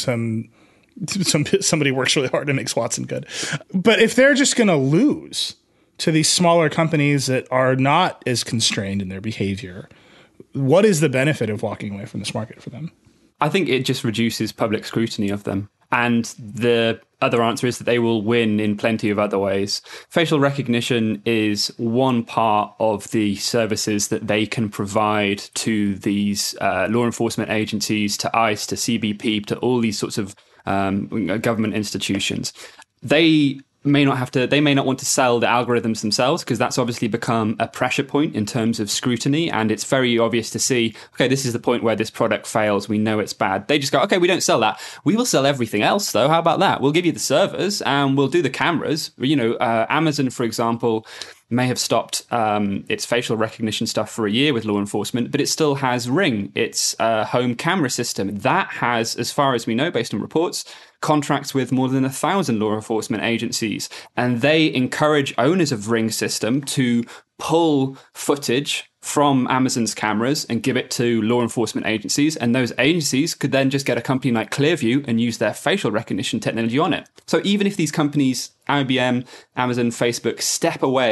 somebody works really hard and makes Watson good. But if they're just going to lose to these smaller companies that are not as constrained in their behavior, what is the benefit of walking away from this market for them? I think it just reduces public scrutiny of them. And the other answer is that they will win in plenty of other ways. Facial recognition is one part of the services that they can provide to these law enforcement agencies, to ICE, to CBP, to all these sorts of government institutions. They may not want to sell the algorithms themselves because that's obviously become a pressure point in terms of scrutiny. And it's very obvious to see, okay, this is the point where this product fails. We know it's bad. They just go, okay, we don't sell that. We will sell everything else though. How about that? We'll give you the servers and we'll do the cameras. Amazon, for example, may have stopped its facial recognition stuff for a year with law enforcement, but it still has Ring, its home camera system. That has, as far as we know, based on reports, contracts with more than 1,000 law enforcement agencies. And they encourage owners of Ring system to pull footage from Amazon's cameras and give it to law enforcement agencies. And those agencies could then just get a company like Clearview and use their facial recognition technology on it. So even if these companies, IBM, Amazon, Facebook, step away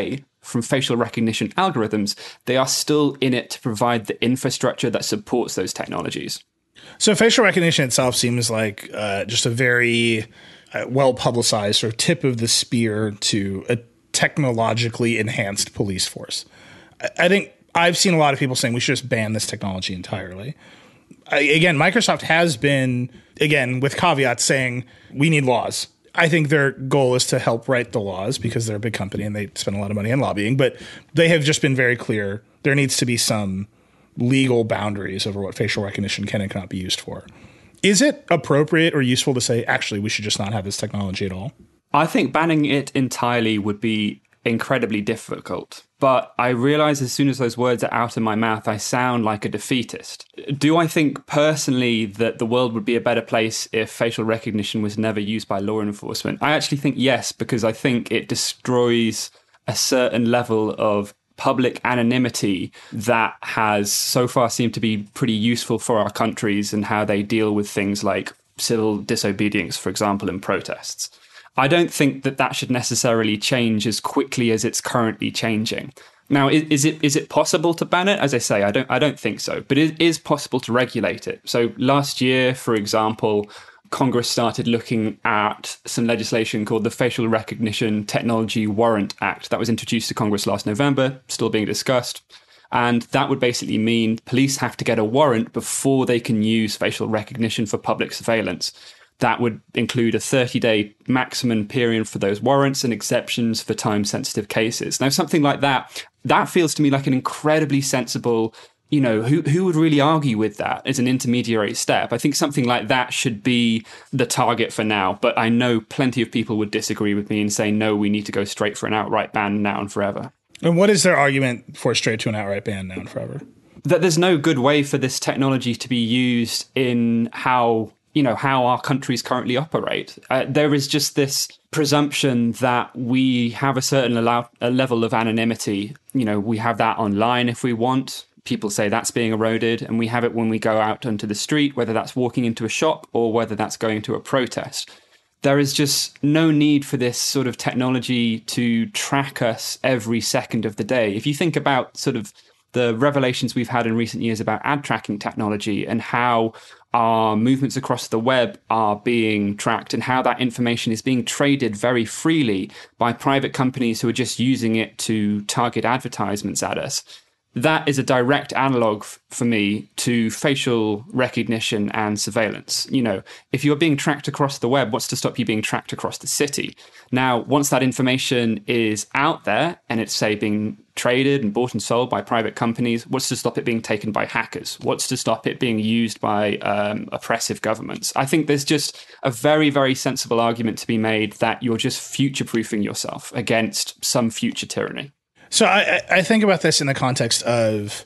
from facial recognition algorithms, they are still in it to provide the infrastructure that supports those technologies. So facial recognition itself seems like just a very well-publicized sort of tip of the spear to a technologically enhanced police force. I think I've seen a lot of people saying we should just ban this technology entirely. Again, Microsoft has been, again, with caveats, saying we need laws. I think their goal is to help write the laws because they're a big company and they spend a lot of money on lobbying, but they have just been very clear there needs to be some legal boundaries over what facial recognition can and cannot be used for. Is it appropriate or useful to say, actually, we should just not have this technology at all? I think banning it entirely would be incredibly difficult. But I realize as soon as those words are out of my mouth, I sound like a defeatist. Do I think personally that the world would be a better place if facial recognition was never used by law enforcement? I actually think yes, because I think it destroys a certain level of public anonymity that has so far seemed to be pretty useful for our countries and how they deal with things like civil disobedience, for example, in protests. I don't think that that should necessarily change as quickly as it's currently changing. Now, is it possible to ban it? As I say, I don't think so, but it is possible to regulate it. So last year, for example, Congress started looking at some legislation called the Facial Recognition Technology Warrant Act. That was introduced to Congress last November, still being discussed. And that would basically mean police have to get a warrant before they can use facial recognition for public surveillance. That would include a 30-day maximum period for those warrants and exceptions for time-sensitive cases. Now, something like that feels to me like an incredibly sensible, who would really argue with that as an intermediary step? I think something like that should be the target for now. But I know plenty of people would disagree with me and say, no, we need to go straight for an outright ban now and forever. And what is their argument for straight to an outright ban now and forever? That there's no good way for this technology to be used in how our countries currently operate. There is just this presumption that we have a certain a level of anonymity. We have that online if we want. People say that's being eroded, and we have it when we go out onto the street, whether that's walking into a shop or whether that's going to a protest. There is just no need for this sort of technology to track us every second of the day. If you think about sort of the revelations we've had in recent years about ad tracking technology and how our movements across the web are being tracked and how that information is being traded very freely by private companies who are just using it to target advertisements at us. That is a direct analog for me to facial recognition and surveillance. If you're being tracked across the web, what's to stop you being tracked across the city? Now, once that information is out there and it's, say, being traded and bought and sold by private companies, what's to stop it being taken by hackers? What's to stop it being used by oppressive governments? I think there's just a very, very sensible argument to be made that you're just future-proofing yourself against some future tyranny. So I think about this in the context of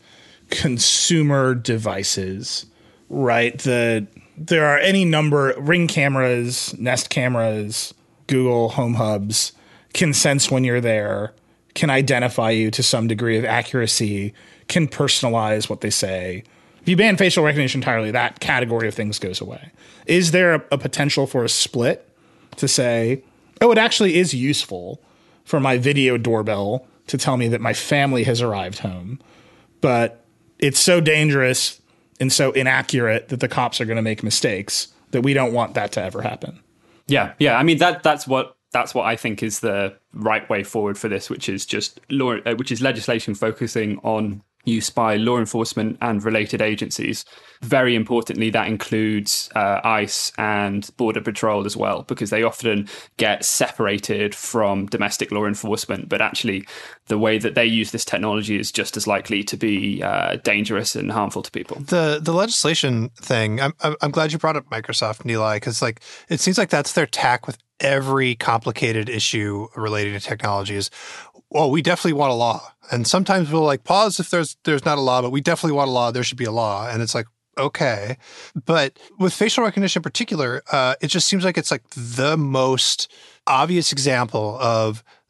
consumer devices, right? There are any number, Ring cameras, Nest cameras, Google Home Hubs can sense when you're there, can identify you to some degree of accuracy, can personalize what they say. If you ban facial recognition entirely, that category of things goes away. Is there a potential for a split to say, oh, it actually is useful for my video doorbell to tell me that my family has arrived home, but it's so dangerous and so inaccurate that the cops are going to make mistakes that we don't want that to ever happen? Yeah. I mean, that's what I think is the right way forward for this, which is legislation focusing on use by law enforcement and related agencies. Very importantly, that includes ICE and Border Patrol as well, because they often get separated from domestic law enforcement. But actually, the way that they use this technology is just as likely to be dangerous and harmful to people. The legislation thing, I'm glad you brought up Microsoft, Nilay, because it seems like that's their tack with every complicated issue relating to technology is, well, we definitely want a law. And sometimes we'll pause if there's not a law, but we definitely want a law. There should be a law. And it's like, okay. But with facial recognition in particular, it just seems like it's the most obvious example of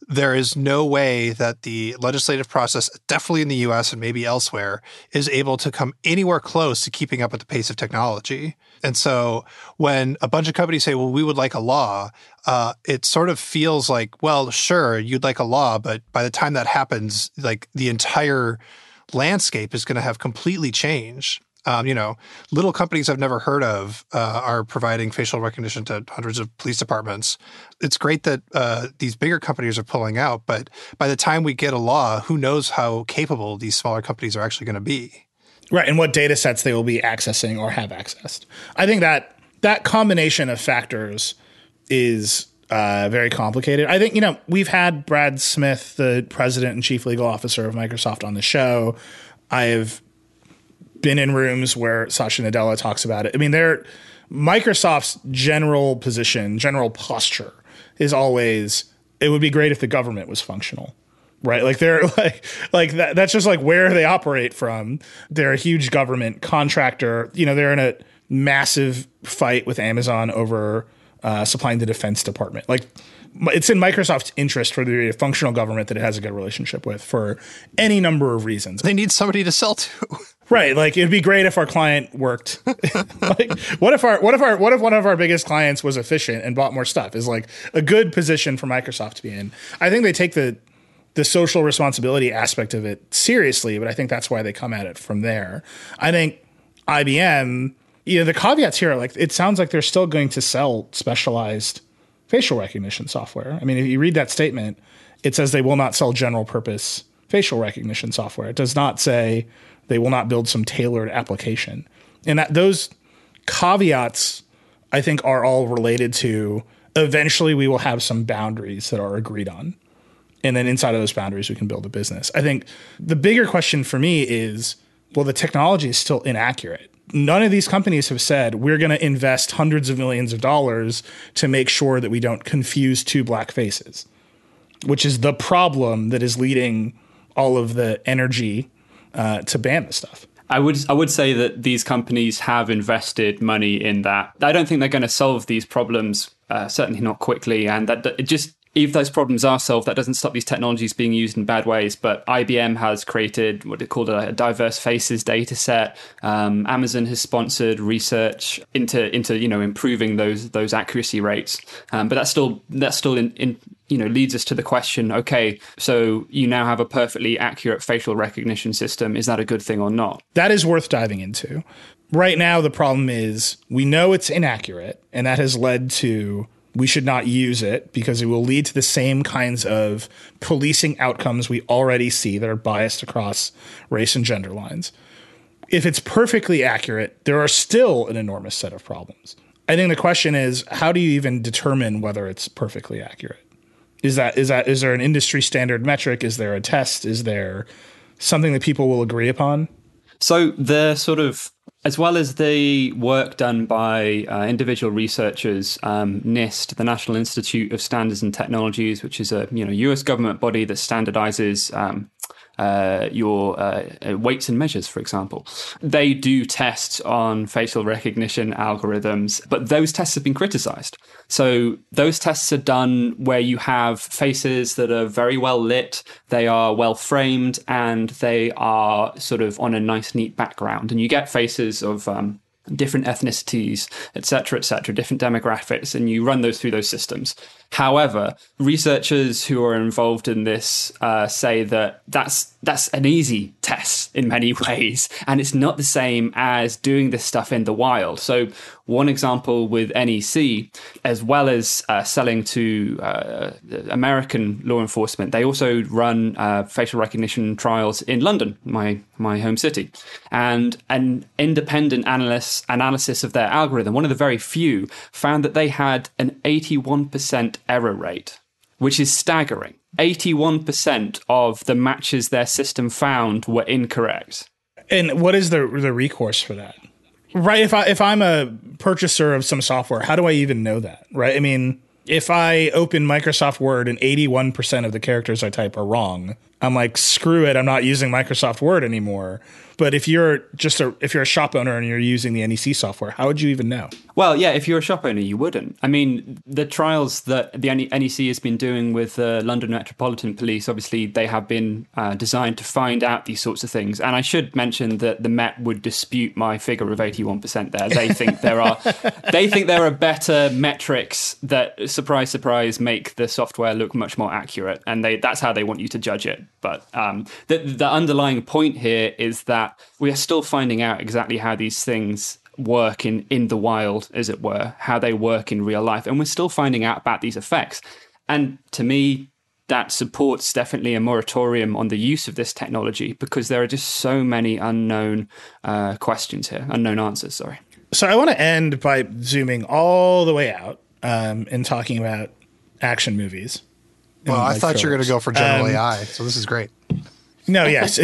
there is no way that the legislative process, definitely in the US and maybe elsewhere, is able to come anywhere close to keeping up with the pace of technology. And so when a bunch of companies say, well, we would like a law, it sort of feels like, well, sure, you'd like a law, but by the time that happens, like the entire landscape is going to have completely changed. Little companies I've never heard of are providing facial recognition to hundreds of police departments. It's great that these bigger companies are pulling out, but by the time we get a law, who knows how capable these smaller companies are actually going to be. Right, and what data sets they will be accessing or have accessed. I think that combination of factors is very complicated. I think, we've had Brad Smith, the president and chief legal officer of Microsoft, on the show. I've been in rooms where Satya Nadella talks about it. I mean, Microsoft's general position, general posture is always, it would be great if the government was functional, right? Like they're like that. That's just like where they operate from. They're a huge government contractor. They're in a massive fight with Amazon over supplying the Defense Department. Like, it's in Microsoft's interest for the functional government that it has a good relationship with for any number of reasons. They need somebody to sell to. Right. Like, it'd be great if our client worked. Like, what if one of our biggest clients was efficient and bought more stuff? Is like a good position for Microsoft to be in. I think they take the social responsibility aspect of it seriously, but I think that's why they come at it from there. I think IBM, the caveats here are like, it sounds like they're still going to sell specialized facial recognition software. I mean, if you read that statement, it says they will not sell general purpose facial recognition software. It does not say they will not build some tailored application. And those caveats, I think, are all related to eventually we will have some boundaries that are agreed on. And then inside of those boundaries, we can build a business. I think the bigger question for me is, well, the technology is still inaccurate. None of these companies have said we're going to invest hundreds of millions of dollars to make sure that we don't confuse two black faces, which is the problem that is leading all of the energy to ban this stuff. I would say that these companies have invested money in that. I don't think they're going to solve these problems, certainly not quickly, and that it just. If those problems are solved, that doesn't stop these technologies being used in bad ways. But IBM has created what they call a diverse faces data set. Amazon has sponsored research into improving those accuracy rates. But that still leads us to the question: okay, so you now have a perfectly accurate facial recognition system. Is that a good thing or not? That is worth diving into. Right now, the problem is we know it's inaccurate, and that has led to. We should not use it because it will lead to the same kinds of policing outcomes we already see that are biased across race and gender lines. If it's perfectly accurate, there are still an enormous set of problems. I think the question is, how do you even determine whether it's perfectly accurate? Is there an industry standard metric? Is there a test? Is there something that people will agree upon? So the sort of, as well as the work done by individual researchers, NIST, the National Institute of Standards and Technologies, which is a US government body that standardizes your weights and measures, for example. They do tests on facial recognition algorithms, but those tests have been criticized. So those tests are done where you have faces that are very well lit, they are well framed, and they are sort of on a nice, neat background. And you get faces of different ethnicities, et cetera, different demographics, and you run those through those systems. However, researchers who are involved in this say that that's an easy test in many ways, and it's not the same as doing this stuff in the wild. So one example with NEC, as well as selling to American law enforcement, they also run facial recognition trials in London, my home city. And an independent analysis of their algorithm, one of the very few, found that they had an 81% error rate, which is staggering. 81% of the matches their system found were incorrect. And what is the recourse for that? Right. If I'm a purchaser of some software, how do I even know that? Right. I mean, if I open Microsoft Word and 81% of the characters I type are wrong, I'm like, screw it, I'm not using Microsoft Word anymore. But if you're a shop owner and you're using the NEC software, how would you even know? Well, yeah, if you're a shop owner, you wouldn't. I mean, the trials that the NEC has been doing with the London Metropolitan Police, obviously, they have been designed to find out these sorts of things. And I should mention that the Met would dispute my figure of 81% there. They think there are better metrics that, surprise, surprise, make the software look much more accurate. And that's how they want you to judge it. But the underlying point here is that we are still finding out exactly how these things work in the wild, as it were, how they work in real life. And we're still finding out about these effects. And to me, that supports definitely a moratorium on the use of this technology, because there are just so many unknown questions here, unknown answers, sorry. So I want to end by zooming all the way out and talking about action movies. Well, I thought you were going to go for general AI, so this is great. No, yes.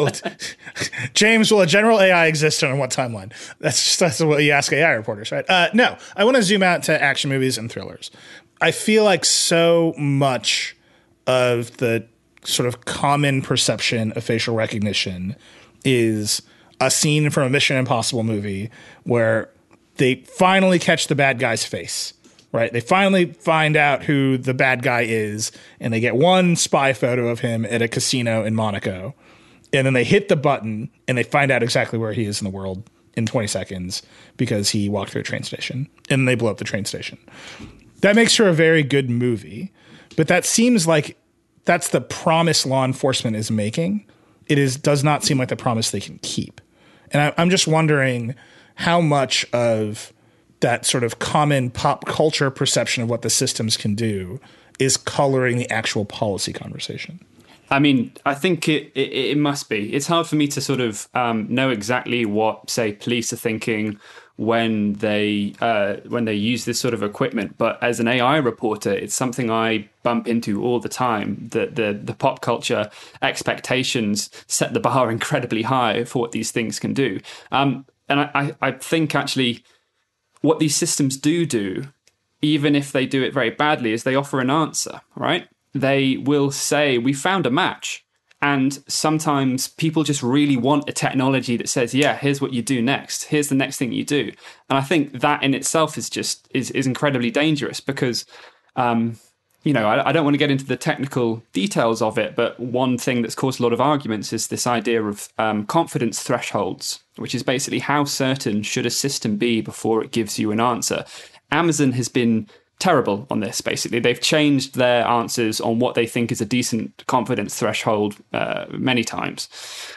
James, will a general AI exist on what timeline? That's what you ask AI reporters, right? No, I want to zoom out to action movies and thrillers. I feel like so much of the sort of common perception of facial recognition is a scene from a Mission Impossible movie where they finally catch the bad guy's face. Right. They finally find out who the bad guy is, and they get one spy photo of him at a casino in Monaco. And then they hit the button and they find out exactly where he is in the world in 20 seconds because he walked through a train station, and they blow up the train station. That makes for a very good movie. But that seems like that's the promise law enforcement is making. Does not seem like the promise they can keep. And I'm just wondering how much of that sort of common pop culture perception of what the systems can do is coloring the actual policy conversation. I mean, I think it must be. It's hard for me to sort of know exactly what, say, police are thinking when they use this sort of equipment. But as an AI reporter, it's something I bump into all the time. The pop culture expectations set the bar incredibly high for what these things can do. And I think actually what these systems do, even if they do it very badly, is they offer an answer, right? They will say, we found a match. And sometimes people just really want a technology that says, yeah, here's what you do next. Here's the next thing you do. And I think that in itself is incredibly dangerous because, I don't want to get into the technical details of it, but one thing that's caused a lot of arguments is this idea of confidence thresholds, which is basically how certain should a system be before it gives you an answer. Amazon has been terrible on this, basically. They've changed their answers on what they think is a decent confidence threshold many times.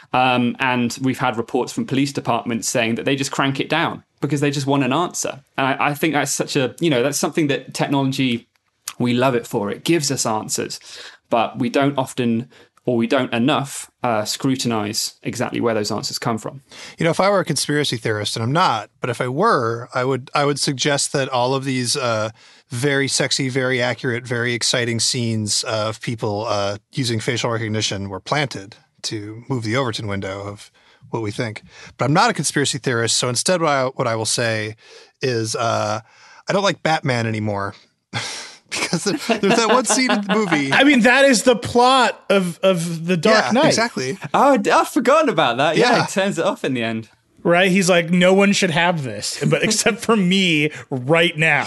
And we've had reports from police departments saying that they just crank it down because they just want an answer. And I think that's that's something that technology, we love it for. It gives us answers, but we don't often, or we don't enough, scrutinize exactly where those answers come from. If I were a conspiracy theorist, and I'm not, but if I were, I would suggest that all of these very sexy, very accurate, very exciting scenes of people using facial recognition were planted to move the Overton window of what we think. But I'm not a conspiracy theorist, so instead what I will say is I don't like Batman anymore. Because there's that one scene in the movie. I mean, that is the plot of The Dark Knight. Exactly. Oh, I've forgotten about that. Yeah, it turns it off in the end. Right? He's like, no one should have this, but except for me right now.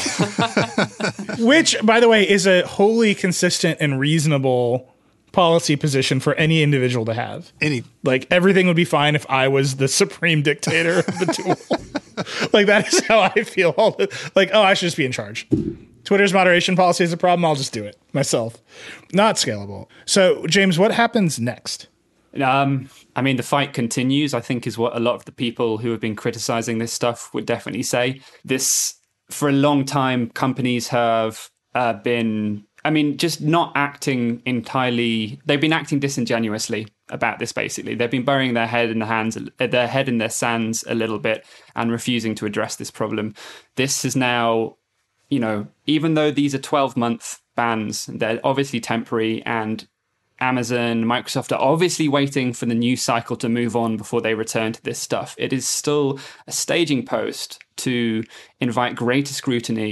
Which, by the way, is a wholly consistent and reasonable policy position for any individual to have. Everything would be fine if I was the supreme dictator of the tool. That is how I feel. I should just be in charge. Twitter's moderation policy is a problem. I'll just do it myself. Not scalable. So, James, what happens next? The fight continues, I think, is what a lot of the people who have been criticizing this stuff would definitely say. For a long time, companies have been, just not acting entirely. They've been acting disingenuously about this, basically. They've been burying their head in their sands a little bit and refusing to address this problem. This is now, even though these are 12-month bans, they're obviously temporary, and Amazon, Microsoft are obviously waiting for the news cycle to move on before they return to this stuff. It is still a staging post to invite greater scrutiny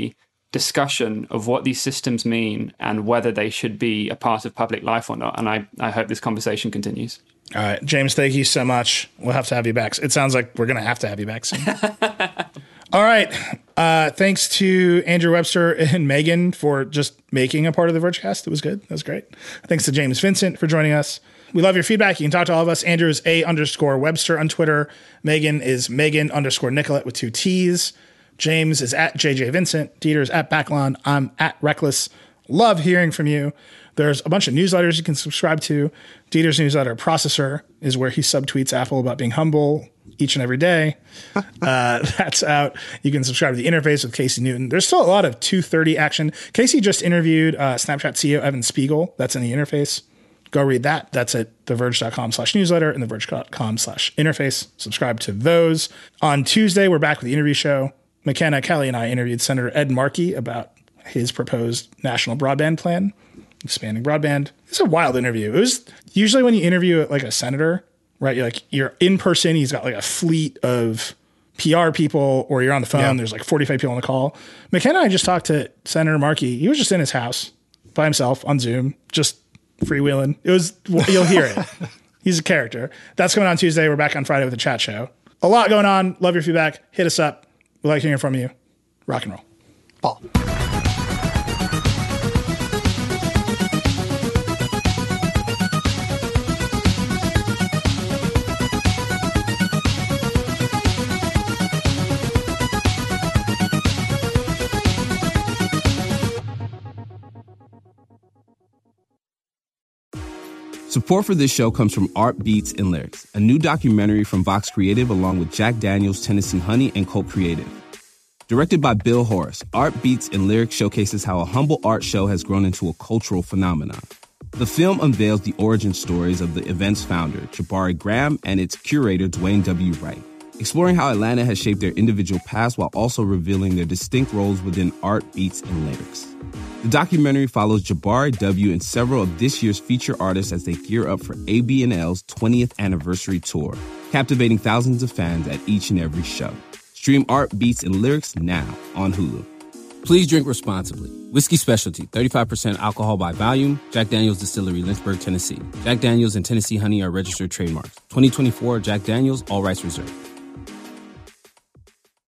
discussion of what these systems mean and whether they should be a part of public life or not. And I hope this conversation continues. All right, James, thank you so much. We'll have to have you back. It sounds like we're going to have you back soon. All right. Thanks to Andrew Webster and Megan for just making a part of the Vergecast. It was good. That was great. Thanks to James Vincent for joining us. We love your feedback. You can talk to all of us. Andrew is _Webster on Twitter. Megan is Megan_Nicolette with 2 T's. James is at JJ Vincent. Dieter is at Backlon. I'm at Reckless. Love hearing from you. There's a bunch of newsletters you can subscribe to. Dieter's newsletter, Processor, is where he subtweets Apple about being humble each and every day. That's out. You can subscribe to The Interface with Casey Newton. There's still a lot of 2:30 action. Casey just interviewed Snapchat CEO Evan Spiegel. That's in The Interface. Go read that. That's at theverge.com/newsletter and theverge.com/interface. Subscribe to those. On Tuesday, we're back with the interview show. McKenna Kelly and I interviewed Senator Ed Markey about his proposed national broadband plan, expanding broadband. It's a wild interview. It was usually when you interview like a senator, right? You're in person. He's got like a fleet of PR people, or you're on the phone. Yeah. There's like 45 people on the call. McKenna and I just talked to Senator Markey. He was just in his house by himself on Zoom, just freewheeling. You'll hear it. He's a character. That's coming on Tuesday. We're back on Friday with a chat show. A lot going on. Love your feedback. Hit us up. We like hearing from you. Rock and roll. Paul. Support for this show comes from Art Beats and Lyrics, a new documentary from Vox Creative along with Jack Daniels, Tennessee Honey, and Colt Creative. Directed by Bill Horace, Art Beats and Lyrics showcases how a humble art show has grown into a cultural phenomenon. The film unveils the origin stories of the event's founder, Jabari Graham, and its curator, Dwayne W. Wright, exploring how Atlanta has shaped their individual paths while also revealing their distinct roles within Art Beats and Lyrics. The documentary follows Jabari W. and several of this year's feature artists as they gear up for AB&L's 20th anniversary tour, captivating thousands of fans at each and every show. Stream Art Beats and Lyrics now on Hulu. Please drink responsibly. Whiskey Specialty, 35% alcohol by volume. Jack Daniel's Distillery, Lynchburg, Tennessee. Jack Daniel's and Tennessee Honey are registered trademarks. 2024 Jack Daniel's, all rights reserved.